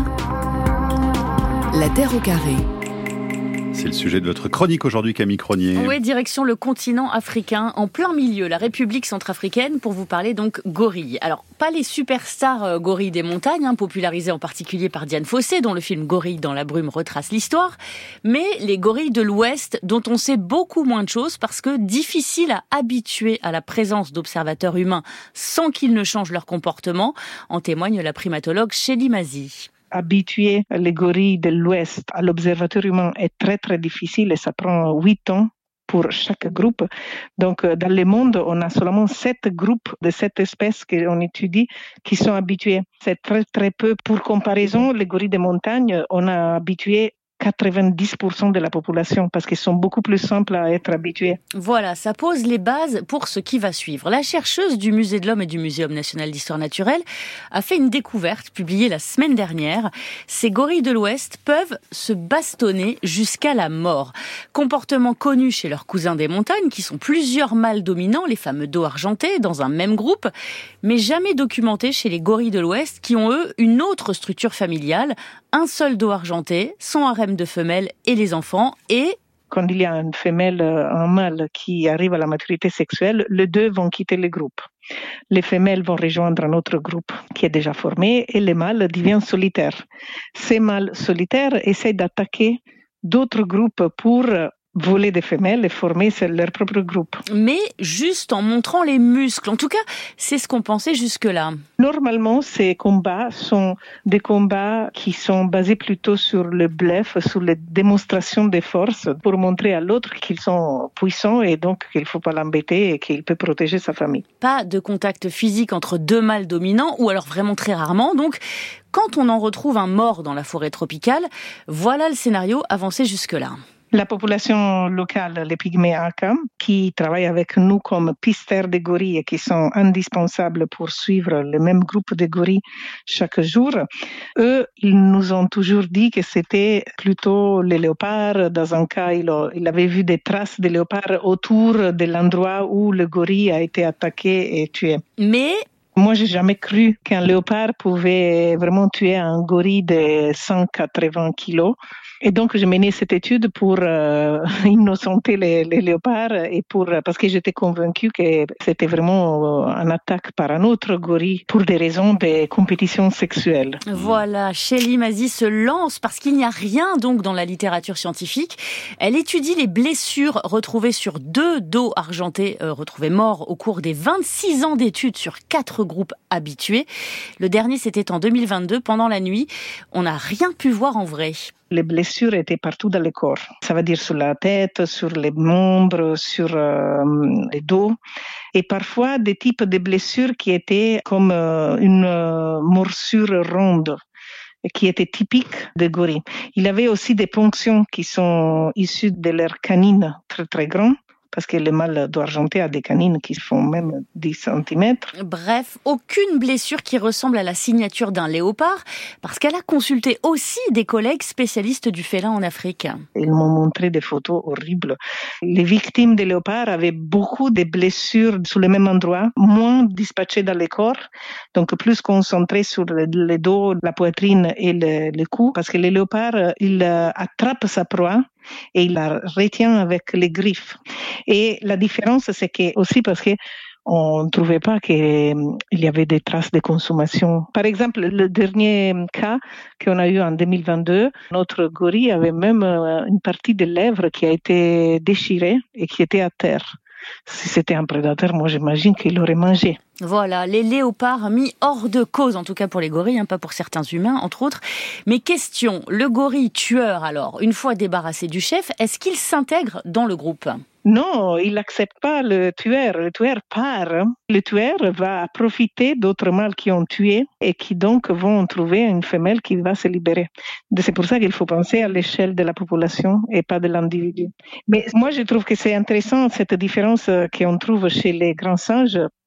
la Terre au carré. C'est le sujet de votre chronique aujourd'hui, Camille Cronier. Oui, direction le continent africain, en plein milieu, la République centrafricaine, pour vous parler donc gorilles. Alors, pas les superstars euh, gorilles des montagnes, hein, popularisés en particulier par Diane Fossé, dont le film Gorille dans la brume retrace l'histoire, mais les gorilles de l'Ouest, dont on sait beaucoup moins de choses parce que difficile à habituer à la présence d'observateurs humains sans qu'ils ne changent leur comportement, en témoigne la primatologue Chélie Mazy. Habituer les gorilles de l'Ouest à l'observateur humain est très très difficile et ça prend huit ans pour chaque groupe. Donc dans le monde, on a seulement sept groupes de cette espèce qu'on étudie qui sont habitués. C'est très très peu. Pour comparaison, les gorilles de montagne, on a habitué quatre-vingt-dix pour cent de la population parce qu'ils sont beaucoup plus simples à être habitués. Voilà, ça pose les bases pour ce qui va suivre. La chercheuse du Musée de l'Homme et du Muséum national d'histoire naturelle a fait une découverte publiée la semaine dernière. Ces gorilles de l'Ouest peuvent se bastonner jusqu'à la mort. Comportement connu chez leurs cousins des montagnes qui sont plusieurs mâles dominants, les fameux dos argentés, dans un même groupe, mais jamais documenté chez les gorilles de l'Ouest qui ont eux une autre structure familiale, un seul dos argenté, son harem de femelles et les enfants, et quand il y a une femelle, un mâle qui arrive à la maturité sexuelle, les deux vont quitter le groupe. Les femelles vont rejoindre un autre groupe qui est déjà formé et les mâles deviennent solitaires. Ces mâles solitaires essaient d'attaquer d'autres groupes pour voler des femelles et former leur propre groupe. Mais juste en montrant les muscles. En tout cas, c'est ce qu'on pensait jusque-là. Normalement, ces combats sont des combats qui sont basés plutôt sur le bluff, sur les démonstrations de force pour montrer à l'autre qu'ils sont puissants et donc qu'il ne faut pas l'embêter et qu'il peut protéger sa famille. Pas de contact physique entre deux mâles dominants ou alors vraiment très rarement. Donc, quand on en retrouve un mort dans la forêt tropicale, voilà le scénario avancé jusque-là. La population locale, les pygmées Aka, qui travaillent avec nous comme pisteurs de gorilles et qui sont indispensables pour suivre le même groupe de gorilles chaque jour, eux, ils nous ont toujours dit que c'était plutôt les léopards. Dans un cas, il avait vu des traces de léopards autour de l'endroit où le gorille a été attaqué et tué. Mais moi, j'ai jamais cru qu'un léopard pouvait vraiment tuer un gorille de cent quatre-vingts kilos. Et donc, j'ai mené cette étude pour euh, innocenter les, les léopards et pour, parce que j'étais convaincue que c'était vraiment une attaque par un autre gorille pour des raisons de compétition sexuelle. Voilà, Chélie Mazy se lance parce qu'il n'y a rien donc dans la littérature scientifique. Elle étudie les blessures retrouvées sur deux dos argentés euh, retrouvés morts au cours des vingt-six ans d'études sur quatre groupes habitués. Le dernier, c'était en deux mille vingt-deux, pendant la nuit. On n'a rien pu voir en vrai. Les blessures étaient partout dans le corps. Ça veut dire sur la tête, sur les membres, sur euh, les dos. Et parfois, des types de blessures qui étaient comme euh, une euh, morsure ronde, qui était typique des gorilles. Il y avait aussi des ponctions qui sont issues de leurs canines très très grandes. Parce que le mâle d'argenté a des canines qui font même dix centimètres. Bref, aucune blessure qui ressemble à la signature d'un léopard, parce qu'elle a consulté aussi des collègues spécialistes du félin en Afrique. Ils m'ont montré des photos horribles. Les victimes des léopards avaient beaucoup de blessures sur le même endroit, moins dispatchées dans le corps, donc plus concentrées sur le, le dos, la poitrine et le, le cou, parce que les léopards, ils attrapent sa proie et il la retient avec les griffes. Et la différence, c'est que aussi parce que on ne trouvait pas qu'il y avait des traces de consommation. Par exemple, le dernier cas qu'on a eu en deux mille vingt-deux, notre gorille avait même une partie des lèvres qui a été déchirée et qui était à terre. Si c'était un prédateur, moi j'imagine qu'il l'aurait mangé. Voilà, les léopards mis hors de cause, en tout cas pour les gorilles, hein, pas pour certains humains, entre autres. Mais question, le gorille tueur alors, une fois débarrassé du chef, est-ce qu'il s'intègre dans le groupe ? Non, il n'accepte pas le tueur. Le tueur part. Le tueur va profiter d'autres mâles qui ont tué et qui donc vont trouver une femelle qui va se libérer. C'est pour ça qu'il faut penser à l'échelle de la population et pas de l'individu. Mais moi, je trouve que c'est intéressant cette différence qu'on trouve chez les grands singes.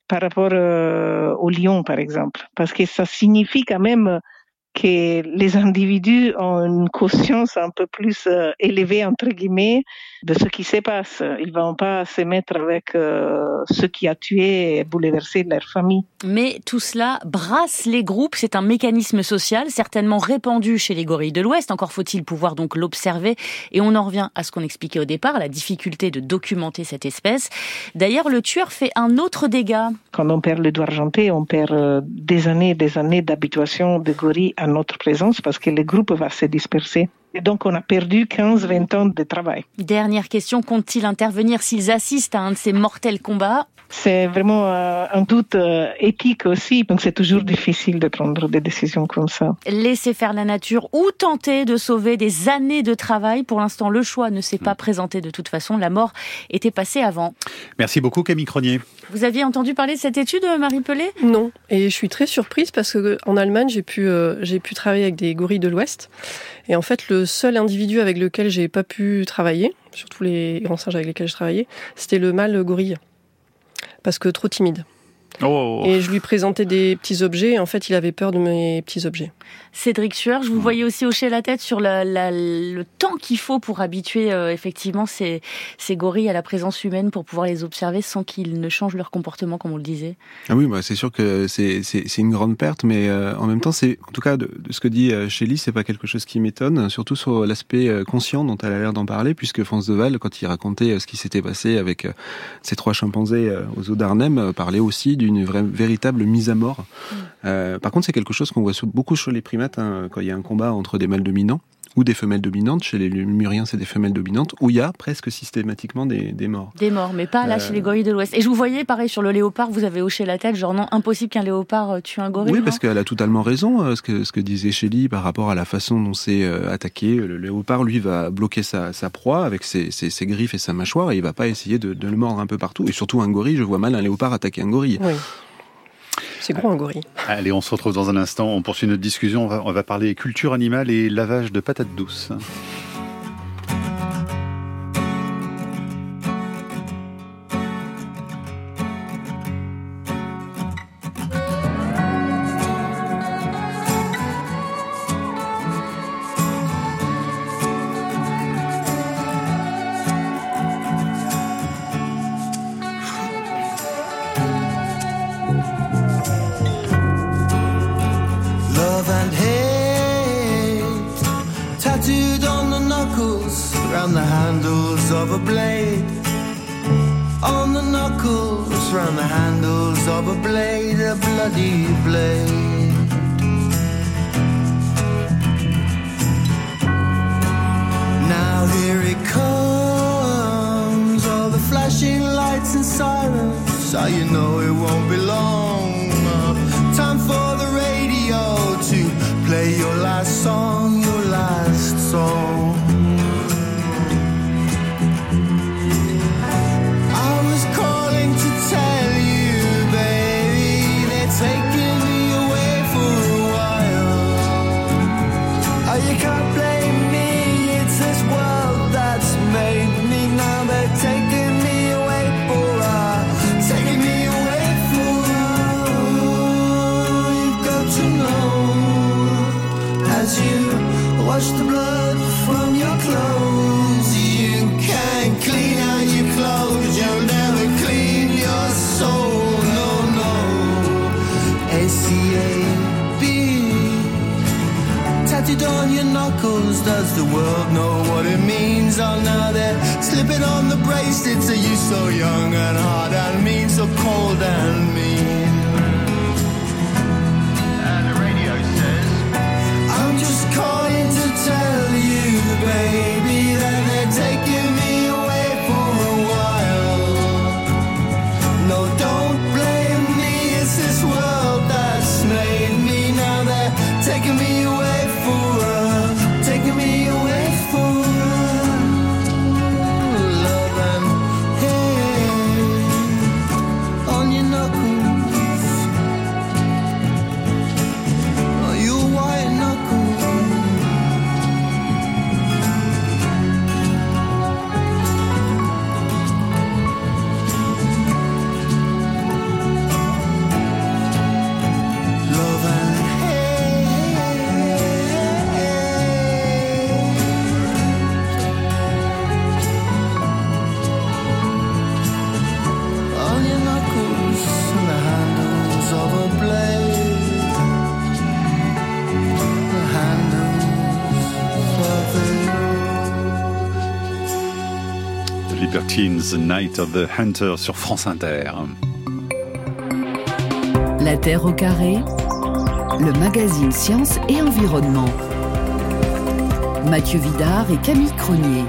par rapport euh, au lion, par exemple, parce que ça signifie quand même que les individus ont une conscience un peu plus euh, élevée, entre guillemets, de ce qui se passe. Ils ne vont pas se mettre avec euh, ceux qui ont tué et bouleversé leur famille. Mais tout cela brasse les groupes. C'est un mécanisme social certainement répandu chez les gorilles de l'Ouest. Encore faut-il pouvoir donc l'observer. Et on en revient à ce qu'on expliquait au départ, la difficulté de documenter cette espèce. D'ailleurs, le tueur fait un autre dégât. Quand on perd le doigt argenté, on perd euh, des années et des années d'habituation de gorilles à notre présence parce que le groupe va se disperser. Et donc, on a perdu quinze à vingt ans de travail. Dernière question, comptent-ils intervenir s'ils assistent à un de ces mortels combats ? C'est vraiment euh, un doute euh, éthique aussi, donc c'est toujours difficile de prendre des décisions comme ça. Laisser faire la nature ou tenter de sauver des années de travail. Pour l'instant, le choix ne s'est pas présenté de toute façon. La mort était passée avant. Merci beaucoup Camille Cronier. Vous aviez entendu parler de cette étude, Marie Pellet ? Non, et je suis très surprise parce qu'en Allemagne, j'ai pu, euh, j'ai pu travailler avec des gorilles de l'Ouest. Et en fait, le seul individu avec lequel j'ai pas pu travailler, surtout les grands singes avec lesquels je travaillais, c'était le mâle gorille. Parce que trop timide. Oh. Et je lui présentais des petits objets, et en fait, il avait peur de mes petits objets. Cédric Sueur, je vous voyais aussi hocher la tête sur la, la, le temps qu'il faut pour habituer euh, effectivement ces, ces gorilles à la présence humaine pour pouvoir les observer sans qu'ils ne changent leur comportement, comme on le disait. Ah oui, bah c'est sûr que c'est, c'est, c'est une grande perte, mais euh, en même temps, c'est, en tout cas, de, de ce que dit euh, Shelley, c'est pas quelque chose qui m'étonne, surtout sur l'aspect euh, conscient dont elle a l'air d'en parler, puisque Franz de Waal, quand il racontait euh, ce qui s'était passé avec euh, ces trois chimpanzés euh, aux eaux d'Arnhem, euh, parlait aussi d'une vraie, véritable mise à mort. Mmh. Euh, par contre, c'est quelque chose qu'on voit beaucoup sur les primates, hein, quand il y a un combat entre des mâles dominants ou des femelles dominantes. Chez les lémuriens, c'est des femelles dominantes, où il y a presque systématiquement des, des morts. Des morts, mais pas là euh... chez les gorilles de l'Ouest. Et je vous voyais, pareil, sur le léopard, vous avez hoché la tête, genre non, impossible qu'un léopard tue un gorille. Oui, non parce qu'elle a totalement raison, ce que, ce que disait Shelley par rapport à la façon dont c'est euh, attaqué. Le léopard, lui, va bloquer sa, sa proie avec ses, ses, ses griffes et sa mâchoire, et il va pas essayer de, de le mordre un peu partout. Et surtout un gorille, je vois mal un léopard attaquer un gorille. Oui. C'est gros un gorille. Allez, on se retrouve dans un instant. On poursuit notre discussion. On va, on va parler culture animale et lavage de patates douces. Round the handles of a blade, on the knuckles, round the handles of a blade, a bloody blade. Now here it comes, all the flashing lights and sirens, so you know it won't be long. Time for the radio to play your last song, your last song. Taking me away for a while. Oh, you can't blame me, it's this world that's made me. Now they're taking me away for a, taking me away for a. You've got to know, as you wash the blood from your clothes, you can't clean out your clothes, you'll never clean your soul. A C A B tattooed on your knuckles, does the world know what it means? Oh, now they're slipping on the bracelets. Are you so young and hard and mean, so cold and mean? And the radio says, I'm just calling to tell you, baby, that they're taking me away for a while. No, don't blame me, it's this world that's made me. Now they're taking me away for a, taking me away for a love and hate on your knuckles. Libertines, Night of the Hunter sur France Inter. La Terre au carré, le magazine Science et Environnement. Mathieu Vidard et Camille Cronier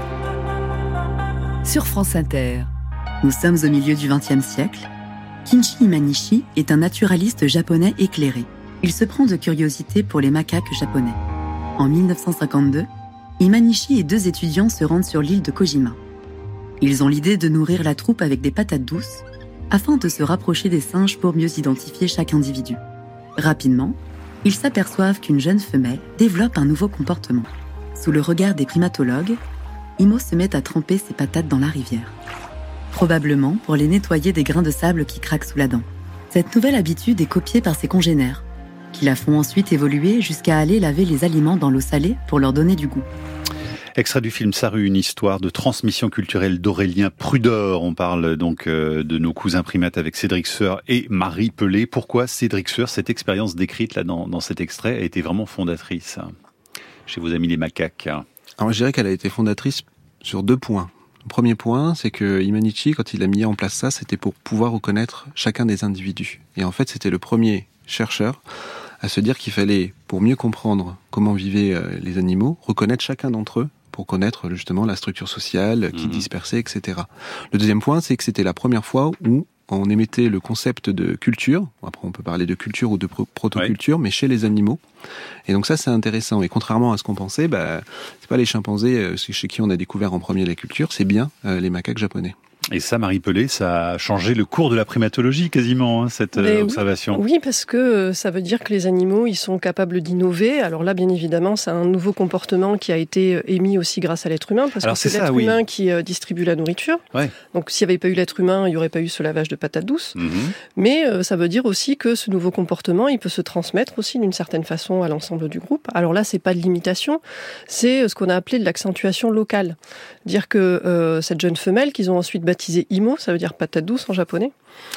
sur France Inter. Nous sommes au milieu du vingtième siècle. Kinji Imanishi est un naturaliste japonais éclairé. Il se prend de curiosité pour les macaques japonais. En mille neuf cent cinquante-deux, Imanishi et deux étudiants se rendent sur l'île de Kojima. Ils ont l'idée de nourrir la troupe avec des patates douces afin de se rapprocher des singes pour mieux identifier chaque individu. Rapidement, ils s'aperçoivent qu'une jeune femelle développe un nouveau comportement. Sous le regard des primatologues, Imo se met à tremper ses patates dans la rivière. Probablement pour les nettoyer des grains de sable qui craquent sous la dent. Cette nouvelle habitude est copiée par ses congénères, qui la font ensuite évoluer jusqu'à aller laver les aliments dans l'eau salée pour leur donner du goût. Extrait du film Saru, une histoire de transmission culturelle d'Aurélien Prudor. On parle donc euh, de nos cousins primates avec Cédric Sueur et Marie Pelé. Pourquoi Cédric Sueur, cette expérience décrite là dans, dans cet extrait, a été vraiment fondatrice chez vos amis les macaques? Alors je dirais qu'elle a été fondatrice sur deux points. Le premier point, c'est que Imanishi, quand il a mis en place ça, c'était pour pouvoir reconnaître chacun des individus. Et en fait, c'était le premier chercheur à se dire qu'il fallait, pour mieux comprendre comment vivaient les animaux, reconnaître chacun d'entre eux pour connaître justement la structure sociale, qui mmh. dispersait, et cetera. Le deuxième point, c'est que c'était la première fois où on émettait le concept de culture, après on peut parler de culture ou de pro- protoculture, ouais. mais chez les animaux. Et donc ça, c'est intéressant. Et contrairement à ce qu'on pensait, bah, c'est pas les chimpanzés euh, chez qui on a découvert en premier la culture, c'est bien euh, les macaques japonais. Et ça, Marie Pelé, ça a changé le cours de la primatologie quasiment, hein, cette euh, observation. Oui, oui, parce que ça veut dire que les animaux, ils sont capables d'innover. Alors là, bien évidemment, c'est un nouveau comportement qui a été émis aussi grâce à l'être humain, parce Alors que c'est, c'est l'être ça, humain oui. qui euh, distribue la nourriture. Ouais. Donc s'il n'y avait pas eu l'être humain, il n'y aurait pas eu ce lavage de patates douces. Mm-hmm. Mais euh, ça veut dire aussi que ce nouveau comportement, il peut se transmettre aussi d'une certaine façon à l'ensemble du groupe. Alors là, c'est pas de l'imitation, c'est ce qu'on a appelé de l'accentuation locale. Dire que euh, cette jeune femelle qu'ils ont ensuite baptisée Imo, ça veut dire patate douce en japonais,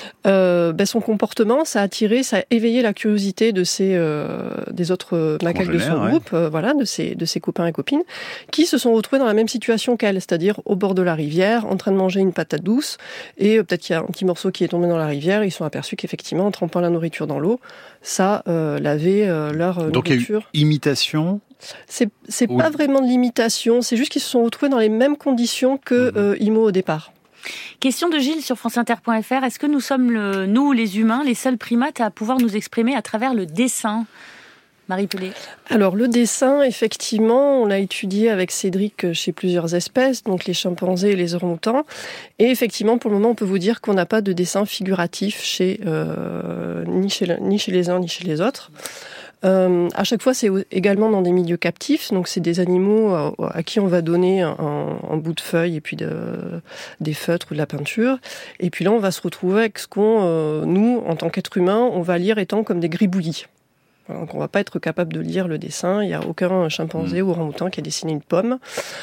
euh, ben son comportement, ça a attiré, ça a éveillé la curiosité de ses, euh, des autres macaques de son ouais. groupe, euh, voilà, de ses, de ses copains et copines, qui se sont retrouvés dans la même situation qu'elle, c'est-à-dire au bord de la rivière, en train de manger une patate douce, et euh, peut-être qu'il y a un petit morceau qui est tombé dans la rivière, ils se sont aperçus qu'effectivement, en trempant la nourriture dans l'eau, ça euh, lavait euh, leur euh, Donc, nourriture. Donc il y a eu imitation. C'est, c'est oui. pas vraiment de l'imitation, c'est juste qu'ils se sont retrouvés dans les mêmes conditions que mmh. euh, Imo au départ. Question de Gilles sur franceinter point f r. Est-ce que nous sommes, le, nous les humains, les seuls primates à pouvoir nous exprimer à travers le dessin ? Marie Pelé. Alors le dessin, effectivement, on l'a étudié avec Cédric chez plusieurs espèces, donc les chimpanzés et les orang-outans. Et effectivement, pour le moment, on peut vous dire qu'on n'a pas de dessin figuratif chez, euh, ni, chez, ni chez les uns ni chez les autres. Euh, à chaque fois, c'est également dans des milieux captifs, donc c'est des animaux à, à qui on va donner un, un bout de feuille et puis de, des feutres ou de la peinture. Et puis là, on va se retrouver avec ce qu'on, euh, nous, en tant qu'être humain, on va lire étant comme des gribouillis. Donc on va pas être capable de lire le dessin. Il n'y a aucun chimpanzé mmh. ou orang-outan qui a dessiné une pomme.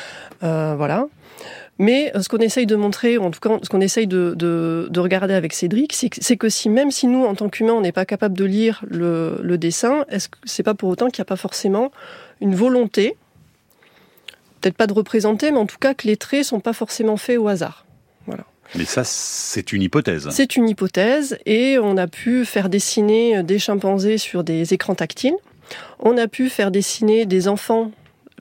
Euh, voilà. Mais ce qu'on essaye de montrer, en tout cas ce qu'on essaye de, de, de regarder avec Cédric, c'est que, c'est que si même si nous, en tant qu'humains, on n'est pas capable de lire le, le dessin, est-ce que c'est pas pour autant qu'il n'y a pas forcément une volonté, peut-être pas de représenter, mais en tout cas que les traits sont pas forcément faits au hasard. Voilà. Mais ça, c'est une hypothèse. C'est une hypothèse, et on a pu faire dessiner des chimpanzés sur des écrans tactiles. On a pu faire dessiner des enfants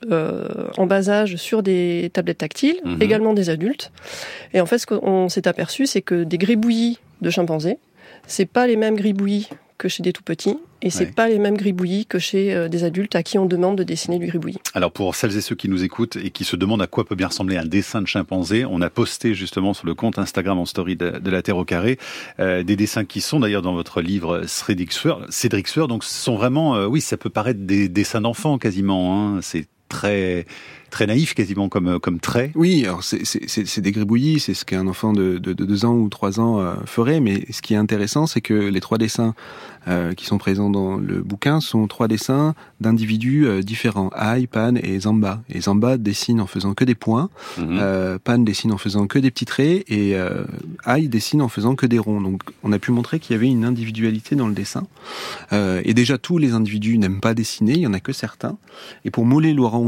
Euh, en bas âge sur des tablettes tactiles, mmh. également des adultes. Et en fait, ce qu'on s'est aperçu, c'est que des gribouillis de chimpanzés, c'est pas les mêmes gribouillis que chez des tout-petits, et c'est ouais. pas les mêmes gribouillis que chez euh, des adultes à qui on demande de dessiner du gribouillis. Alors pour celles et ceux qui nous écoutent et qui se demandent à quoi peut bien ressembler un dessin de chimpanzé, on a posté justement sur le compte Instagram en story de, de la Terre au carré euh, des dessins qui sont d'ailleurs dans votre livre Cédric Sueur. Cédric Sueur, donc ce sont vraiment, euh, oui, ça peut paraître des dessins d'enfants quasiment, hein, c'est très très naïf quasiment comme comme trait. Oui, alors c'est c'est c'est, c'est des gribouillis, c'est ce qu'un enfant de de, de deux ans ou trois ans euh, ferait, mais ce qui est intéressant, c'est que les trois dessins euh, qui sont présents dans le bouquin sont trois dessins d'individus euh, différents, Ai, Pan et Zamba. Et Zamba dessine en faisant que des points, mmh. euh, Pan dessine en faisant que des petits traits, et euh, Ai dessine en faisant que des ronds. Donc on a pu montrer qu'il y avait une individualité dans le dessin. Euh, et déjà tous les individus n'aiment pas dessiner, il y en a que certains. Et pour mouler l'orang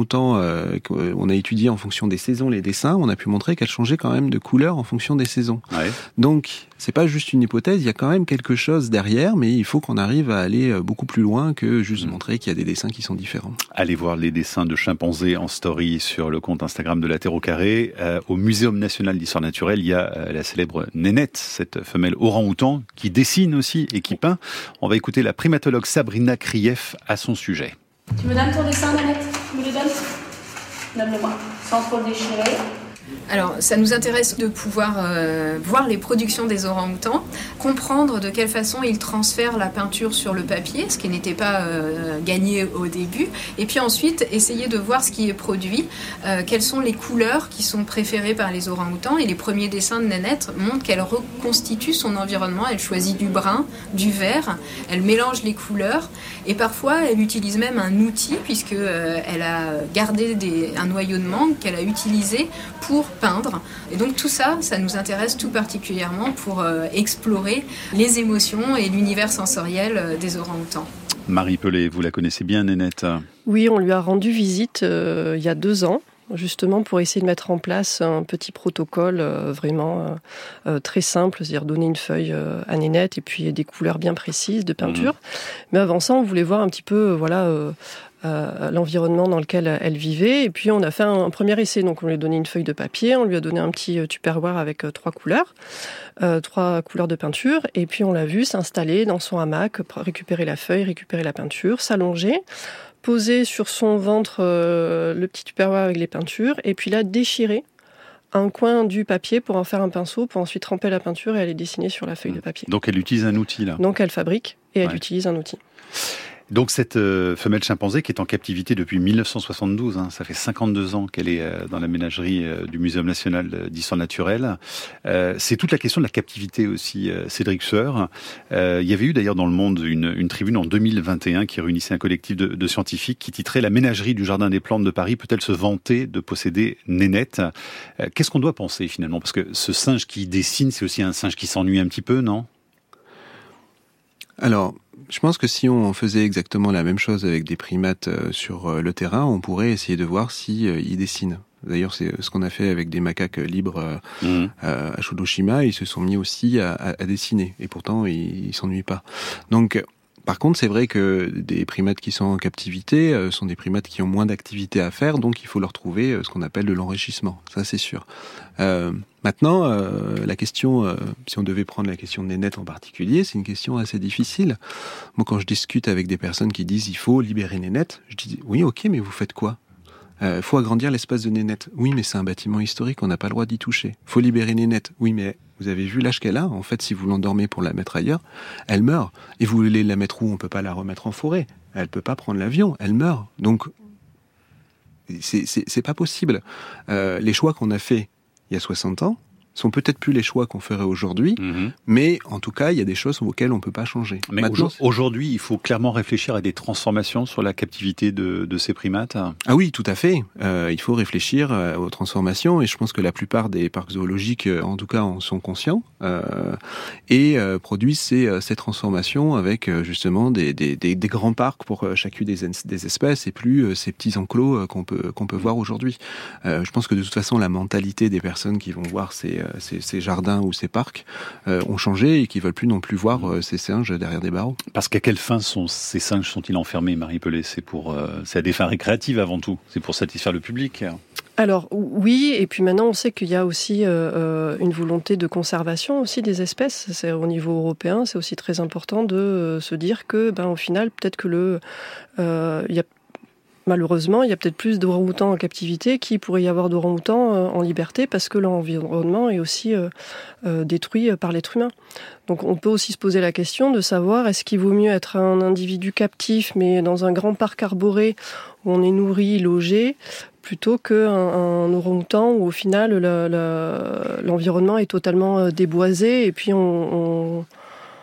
orang-outans, euh, on a étudié en fonction des saisons les dessins, on a pu montrer qu'elles changeaient quand même de couleur en fonction des saisons. Ouais. Donc, c'est pas juste une hypothèse, il y a quand même quelque chose derrière, mais il faut qu'on arrive à aller beaucoup plus loin que juste mmh. montrer qu'il y a des dessins qui sont différents. Allez voir les dessins de chimpanzés en story sur le compte Instagram de la Terre au carré. Euh, au Muséum national d'histoire naturelle, il y a euh, la célèbre Nénette, cette femelle orang-outan qui dessine aussi et qui peint. On va écouter la primatologue Sabrina Krief à son sujet. Tu me donnes ton dessin, Nénette ? Tu me le donnes ? Donne-le-moi, sans trop le déchirer. Alors, ça nous intéresse de pouvoir euh, voir les productions des orang-outans, comprendre de quelle façon ils transfèrent la peinture sur le papier, ce qui n'était pas euh, gagné au début, et puis ensuite essayer de voir ce qui est produit, euh, quelles sont les couleurs qui sont préférées par les orang-outans, et les premiers dessins de Nénette montrent qu'elle reconstitue son environnement, elle choisit du brun, du vert, elle mélange les couleurs, et parfois elle utilise même un outil, puisque euh, elle a gardé des, un noyau de mangue qu'elle a utilisé pour peindre. Et donc tout ça, ça nous intéresse tout particulièrement pour euh, explorer les émotions et l'univers sensoriel euh, des orang-outans. Marie Pellet, vous la connaissez bien, Nénette ? Oui, on lui a rendu visite euh, il y a deux ans, justement pour essayer de mettre en place un petit protocole euh, vraiment euh, très simple, c'est-à-dire donner une feuille euh, à Nénette et puis des couleurs bien précises de peinture. Mmh. Mais avant ça, on voulait voir un petit peu, euh, voilà... Euh, Euh, l'environnement dans lequel elle vivait, et puis on a fait un, un premier essai. Donc on lui a donné une feuille de papier, on lui a donné un petit euh, tupperware avec euh, trois couleurs, euh, trois couleurs de peinture, et puis on l'a vu s'installer dans son hamac, récupérer la feuille, récupérer la peinture, s'allonger, poser sur son ventre euh, le petit tupperware avec les peintures, et puis là déchirer un coin du papier pour en faire un pinceau, pour ensuite tremper la peinture et aller dessiner sur la feuille mmh. de papier. Donc elle utilise un outil là. Donc elle fabrique et elle ouais. utilise un outil. Donc cette euh, femelle chimpanzé qui est en captivité depuis mille neuf cent soixante-douze, hein, ça fait cinquante-deux ans qu'elle est euh, dans la ménagerie euh, du Muséum national d'histoire naturelle. Euh, c'est toute la question de la captivité aussi, euh, Cédric Sueur. Euh, il y avait eu d'ailleurs dans Le Monde une, une tribune en deux mille vingt et un qui réunissait un collectif de, de scientifiques qui titrait « La ménagerie du Jardin des Plantes de Paris peut-elle se vanter de posséder Nénette ?» euh, Qu'est-ce qu'on doit penser finalement ? Parce que ce singe qui dessine, c'est aussi un singe qui s'ennuie un petit peu, non ? Alors, je pense que si on faisait exactement la même chose avec des primates euh, sur euh, le terrain, on pourrait essayer de voir si euh, ils dessinent. D'ailleurs, c'est ce qu'on a fait avec des macaques libres euh, mmh. euh, à Shodoshima. Ils se sont mis aussi à, à, à dessiner, et pourtant ils, ils s'ennuient pas. Donc, par contre, c'est vrai que des primates qui sont en captivité euh, sont des primates qui ont moins d'activités à faire, donc il faut leur trouver euh, ce qu'on appelle de l'enrichissement. Ça, c'est sûr. Euh, maintenant, euh, la question, euh, si on devait prendre la question de Nénette en particulier, c'est une question assez difficile. Moi, quand je discute avec des personnes qui disent il faut libérer Nénette, je dis oui, ok, mais vous faites quoi ? Il euh, faut agrandir l'espace de Nénette. Oui, mais c'est un bâtiment historique, on n'a pas le droit d'y toucher. Faut libérer Nénette. Oui, mais vous avez vu l'âge qu'elle a. En fait, si vous l'endormez pour la mettre ailleurs, elle meurt. Et vous voulez la mettre où ? On peut pas la remettre en forêt. Elle peut pas prendre l'avion. Elle meurt. Donc, c'est, c'est, c'est pas possible. Euh, les choix qu'on a faits il y a soixante ans sont peut-être plus les choix qu'on ferait aujourd'hui, mmh. mais en tout cas, il y a des choses auxquelles on peut pas changer. Mais Maintenant, aujourd'hui, il faut clairement réfléchir à des transformations sur la captivité de, de ces primates. Ah oui, tout à fait. Euh, il faut réfléchir euh, aux transformations, et je pense que la plupart des parcs zoologiques, euh, en tout cas, en sont conscients, euh, et euh, produisent ces, euh, ces transformations avec euh, justement des, des, des, des grands parcs pour euh, chacune des, des espèces, et plus euh, ces petits enclos euh, qu'on peut, qu'on peut voir aujourd'hui. Euh, je pense que de toute façon, la mentalité des personnes qui vont voir ces Ces, ces jardins ou ces parcs euh, ont changé et qui veulent plus non plus voir euh, ces singes derrière des barreaux. Parce qu'à quelle fin sont ces singes sont-ils enfermés, Marie Pellet ? C'est pour, euh, c'est à des fins récréatives avant tout. C'est pour satisfaire le public. Alors oui, et puis maintenant on sait qu'il y a aussi euh, une volonté de conservation aussi des espèces. C'est, au niveau européen, c'est aussi très important de euh, se dire que, ben au final, peut-être que le, euh, il y a Malheureusement, il y a peut-être plus d'orang-outans en captivité qu'il pourrait y avoir d'orang-outans en liberté parce que l'environnement est aussi euh, euh, détruit par l'être humain. Donc on peut aussi se poser la question de savoir est-ce qu'il vaut mieux être un individu captif mais dans un grand parc arboré où on est nourri, logé, plutôt qu'un un orang-outan où au final le, le, l'environnement est totalement déboisé et puis on... on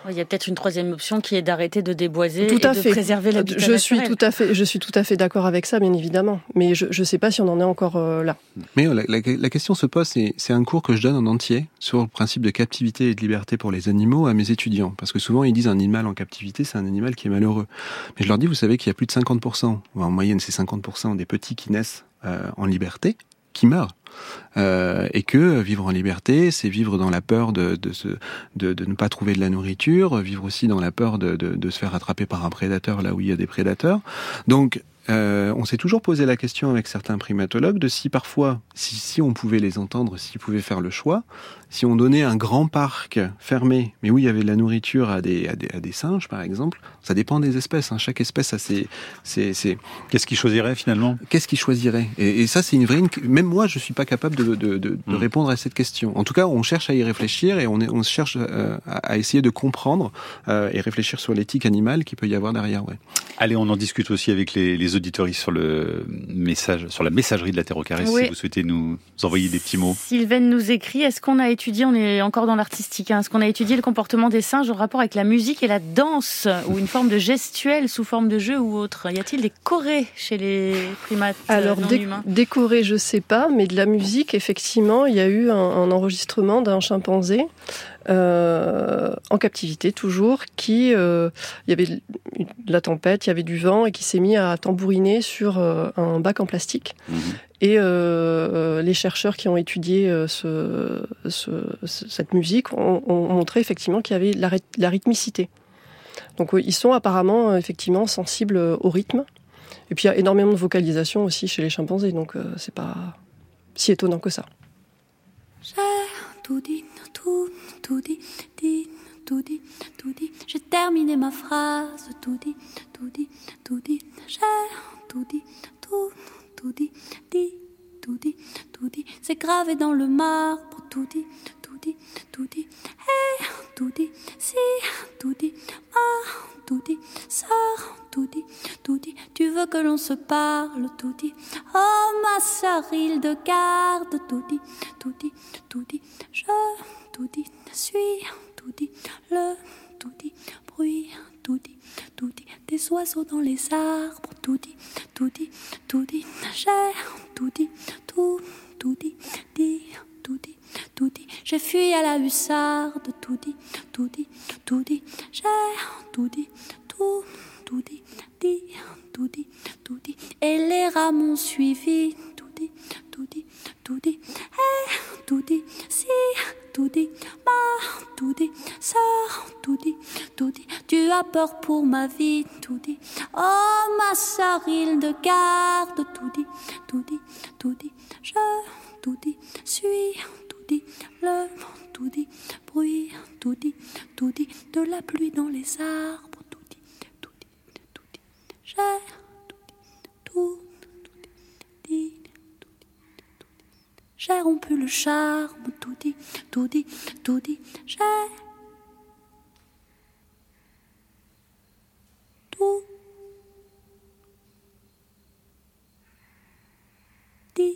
Il y a peut-être une troisième option qui est d'arrêter de déboiser tout à et de fait. préserver l'habitat je naturel. suis tout à fait, je suis tout à fait d'accord avec ça, bien évidemment. Mais je ne sais pas si on en est encore euh, là. Mais la, la, la question se pose, c'est, c'est un cours que je donne en entier sur le principe de captivité et de liberté pour les animaux à mes étudiants. Parce que souvent, ils disent un animal en captivité, c'est un animal qui est malheureux. Mais je leur dis, vous savez qu'il y a plus de cinquante pour cent, ou en moyenne c'est cinquante pour cent des petits qui naissent euh, en liberté, qui meurent. Euh, et que vivre en liberté, c'est vivre dans la peur de, de, se, de, de ne pas trouver de la nourriture, vivre aussi dans la peur de, de, de se faire attraper par un prédateur là où il y a des prédateurs. Donc, euh, on s'est toujours posé la question avec certains primatologues de si parfois, si, si on pouvait les entendre, s'ils pouvaient faire le choix, si on donnait un grand parc fermé, mais où il y avait de la nourriture à des, à des, à des singes, par exemple, ça dépend des espèces. Hein. Chaque espèce a ses... ses, ses... Qu'est-ce qu'ils choisiraient finalement ? Qu'est-ce qu'ils choisiraient ? et, et ça, c'est une vraie... Même moi, je suis pas capable de, de, de, de mmh. répondre à cette question. En tout cas, on cherche à y réfléchir et on, est, on cherche euh, à, à essayer de comprendre euh, et réfléchir sur l'éthique animale qu'il peut y avoir derrière. Ouais. Allez, on en discute aussi avec les, les auditoristes sur le message, sur la messagerie de la Terre au carré. Oui. Si vous souhaitez nous envoyer des petits mots. Sylvaine nous écrit, est-ce qu'on a étudié, on est encore dans l'artistique, hein, est-ce qu'on a étudié le comportement des singes en rapport avec la musique et la danse, ou une forme de gestuelle sous forme de jeu ou autre ? Y a-t-il des chorés chez les primates Alors, non dé- humains ? décorés, je sais pas, mais de la musique, effectivement, il y a eu un, un enregistrement d'un chimpanzé euh, en captivité toujours, qui, euh, il y avait une, la tempête, il y avait du vent et qui s'est mis à tambouriner sur euh, un bac en plastique. Mmh. Et euh, les chercheurs qui ont étudié euh, ce, ce, cette musique ont, ont montré effectivement qu'il y avait la, la rythmicité. Donc ils sont apparemment effectivement sensibles au rythme. Et puis il y a énormément de vocalisation aussi chez les chimpanzés, donc euh, c'est pas si étonnant que ça. J'ai tout dit, tout, tout dit, dit, tout dit, tout dit. J'ai terminé ma phrase, tout dit, tout dit, tout dit. J'ai tout dit, tout, tout dit, dit, tout dit, tout dit. C'est gravé dans le marbre, tout dit, tout dit, tout dit. Hey, tout dit, si, tout dit, ah, tout dit, ça, tout dit, tout dit. Tu veux que l'on se parle, tout dit. Oh ma sœur, il de garde, tout dit, tout dit, tout dit. Je, tout dit, suis, tout dit, le, tout dit, bruit, tout dit, tout dit. Des oiseaux dans les arbres, tout dit, tout dit, tout dit. J'ai, tout dit, tout, tout dit, dit, tout dit, tout dit. J'ai fui à la hussarde, tout dit, tout dit, tout dit. J'ai, tout dit, tout, tout dit, dit, tout dit, tout dit. Et les rats m'ont suivi, tout dit, tout dit, tout dit. Hey, tout dit, si, tout dit, ma, tout dit, ça, tout dit, tout dit. Tu as peur pour ma vie, tout dit. Oh ma sœur, il de garde, tout dit, tout dit, tout dit. Je, tout dit, suis, tout dit, le, tout dit, bruit, tout dit, tout dit. De la pluie dans les arbres, tout dit, tout dit, tout dit. J'ai, tout dit, tout, tout dit, dit, tout dit, tout dit. J'ai rompu le charme, tout dit, tout dit, tout dit. J'ai tout dit.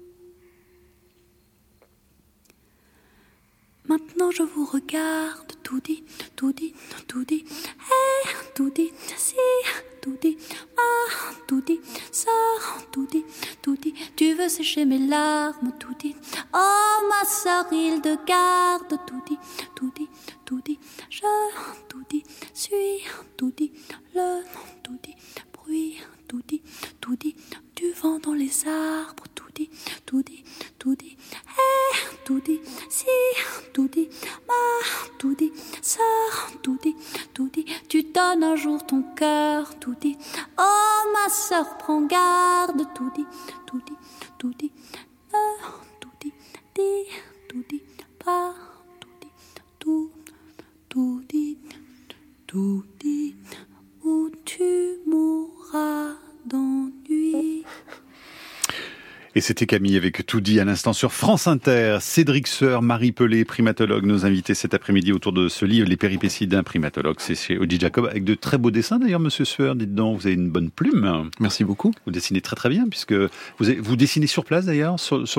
Maintenant je vous regarde, tout dit, tout dit, tout dit. Hey, tout dit, si, tout dit, ah, tout dit, ça, tout dit, tout dit. Tu veux sécher mes larmes, tout dit. Oh ma sœur, il de garde, tout dit, tout dit, tout dit. Je, tout dit, suis, tout dit, le, tout dit, bruit, tout dit, tout dit. Du vent dans les arbres, tout dit, tout dit, tout dit. Hey, tout dit, si, tout dit, ma, tout dit, ça, tout dit, tout dit. Tu donnes un jour ton cœur, tout dit. Oh ma sœur, prends garde, tout dit, tout dit, tout dit. Ne, tout dit, dit, tout dit, pas, tout dit, tout, tout dit, tout dit. Ou tu mourras d'ennui. Et c'était Camille avec Tout dit à l'instant sur France Inter. Cédric Sueur, Marie Pelé, primatologue, nos invités cet après-midi autour de ce livre, Les péripéties d'un primatologue. C'est chez Odile Jacob, avec de très beaux dessins d'ailleurs, monsieur Sueur. Dites donc, vous avez une bonne plume. Merci beaucoup. Vous dessinez très très bien, puisque vous, avez, vous dessinez sur place d'ailleurs, sur, sur le terrain ?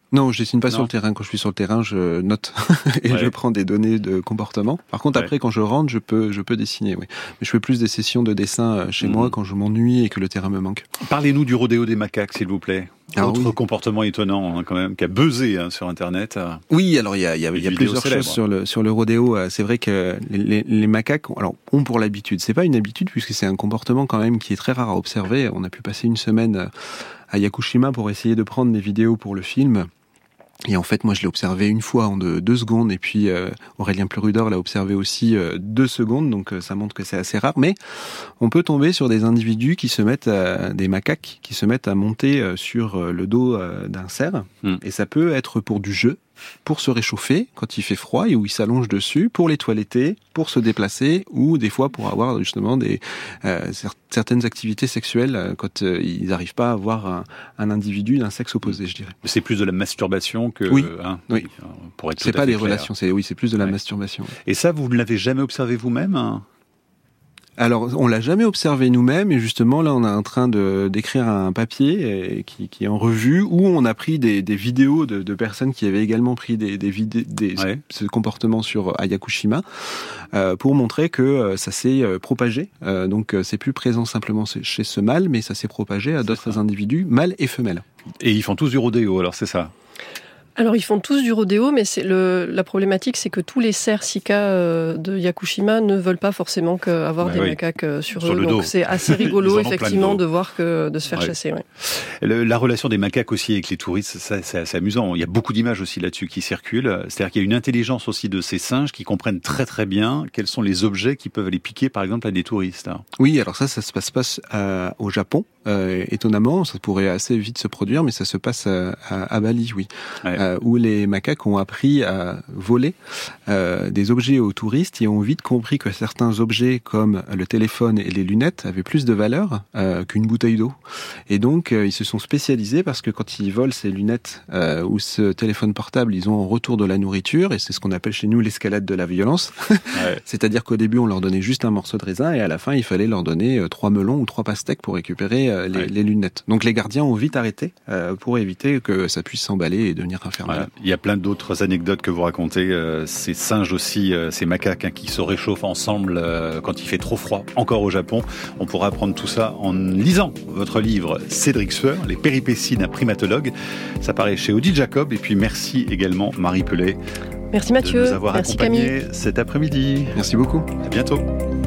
Non, je dessine pas non. sur le terrain. Quand je suis sur le terrain, je note et ouais. je prends des données de comportement. Par contre, ouais. après, quand je rentre, je peux, je peux dessiner, oui. Mais je fais plus des sessions de dessin chez mmh. moi quand je m'ennuie et que le terrain me manque. Parlez-nous du rodéo des macaques, s'il vous plaît. Alors, Autre oui. comportement étonnant, hein, quand même, qui a buzzé hein, sur Internet. Oui, alors il y a, il y a, il y a plusieurs célèbres. choses sur le sur le rodéo. C'est vrai que les, les, les macaques, alors ont pour l'habitude. C'est pas une habitude puisque c'est un comportement quand même qui est très rare à observer. On a pu passer une semaine à Yakushima pour essayer de prendre des vidéos pour le film. Et en fait, moi, je l'ai observé une fois en deux, deux secondes, et puis euh, Aurélien Plurudor l'a observé aussi euh, deux secondes, donc euh, ça montre que c'est assez rare. Mais on peut tomber sur des individus qui se mettent, à, des macaques, qui se mettent à monter euh, sur euh, le dos euh, d'un cerf, mmh. et ça peut être pour du jeu, pour se réchauffer quand il fait froid et où il s'allonge dessus, pour les toiletter, pour se déplacer, ou des fois pour avoir justement des euh, certaines activités sexuelles euh, quand euh, ils n'arrivent pas à avoir un, un individu d'un sexe opposé, je dirais. C'est plus de la masturbation que... Oui, hein, oui. Pour être c'est tout à pas fait des clair. relations, c'est oui, c'est plus de la ouais. masturbation. Et ça, vous ne l'avez jamais observé vous-même hein? Alors, on l'a jamais observé nous-mêmes, et justement, là, on est en train de d'écrire un papier et, qui, qui est en revue, où on a pris des, des vidéos de, de personnes qui avaient également pris des, des, vidé- des ouais. ce comportement sur à Yakushima, euh, pour montrer que euh, ça s'est euh, propagé. Euh, donc, euh, c'est plus présent simplement chez ce mâle, mais ça s'est propagé à d'autres individus, mâles et femelles. Et ils font tous du rodéo, alors c'est ça? Alors ils font tous du rodéo, mais c'est le, la problématique, c'est que tous les cerfs sika euh, de Yakushima ne veulent pas forcément que, avoir bah des oui. macaques euh, sur, sur eux. Donc c'est assez rigolo effectivement de voir que de se faire ouais. chasser. Ouais. Le, la relation des macaques aussi avec les touristes, ça, c'est assez amusant. Il y a beaucoup d'images aussi là-dessus qui circulent. C'est-à-dire qu'il y a une intelligence aussi de ces singes qui comprennent très très bien quels sont les objets qui peuvent aller piquer par exemple à des touristes. Oui, alors ça, ça se passe pas euh, au Japon. Euh, étonnamment, ça pourrait assez vite se produire, mais ça se passe à, à, à Bali, oui. Ouais. Euh, où les macaques ont appris à voler euh, des objets aux touristes et ont vite compris que certains objets comme le téléphone et les lunettes avaient plus de valeur euh, qu'une bouteille d'eau. Et donc, euh, ils se sont spécialisés parce que quand ils volent ces lunettes euh, ou ce téléphone portable, ils ont en retour de la nourriture, et c'est ce qu'on appelle chez nous l'escalade de la violence. Ouais. C'est-à-dire qu'au début, on leur donnait juste un morceau de raisin et à la fin, il fallait leur donner euh, trois melons ou trois pastèques pour récupérer euh, les, ouais. les lunettes. Donc, les gardiens ont vite arrêté euh, pour éviter que ça puisse s'emballer et devenir infernal. Voilà. Il y a plein d'autres anecdotes que vous racontez, euh, ces singes aussi, euh, ces macaques hein, qui se réchauffent ensemble euh, quand il fait trop froid, encore au Japon. On pourra apprendre tout ça en lisant votre livre Cédric Sueur, Les péripéties d'un primatologue. Ça paraît chez Odile Jacob. Et puis merci également Marie Pellet. Merci Mathieu. De nous avoir merci accompagnés Camille. cet après-midi. Merci beaucoup. À bientôt.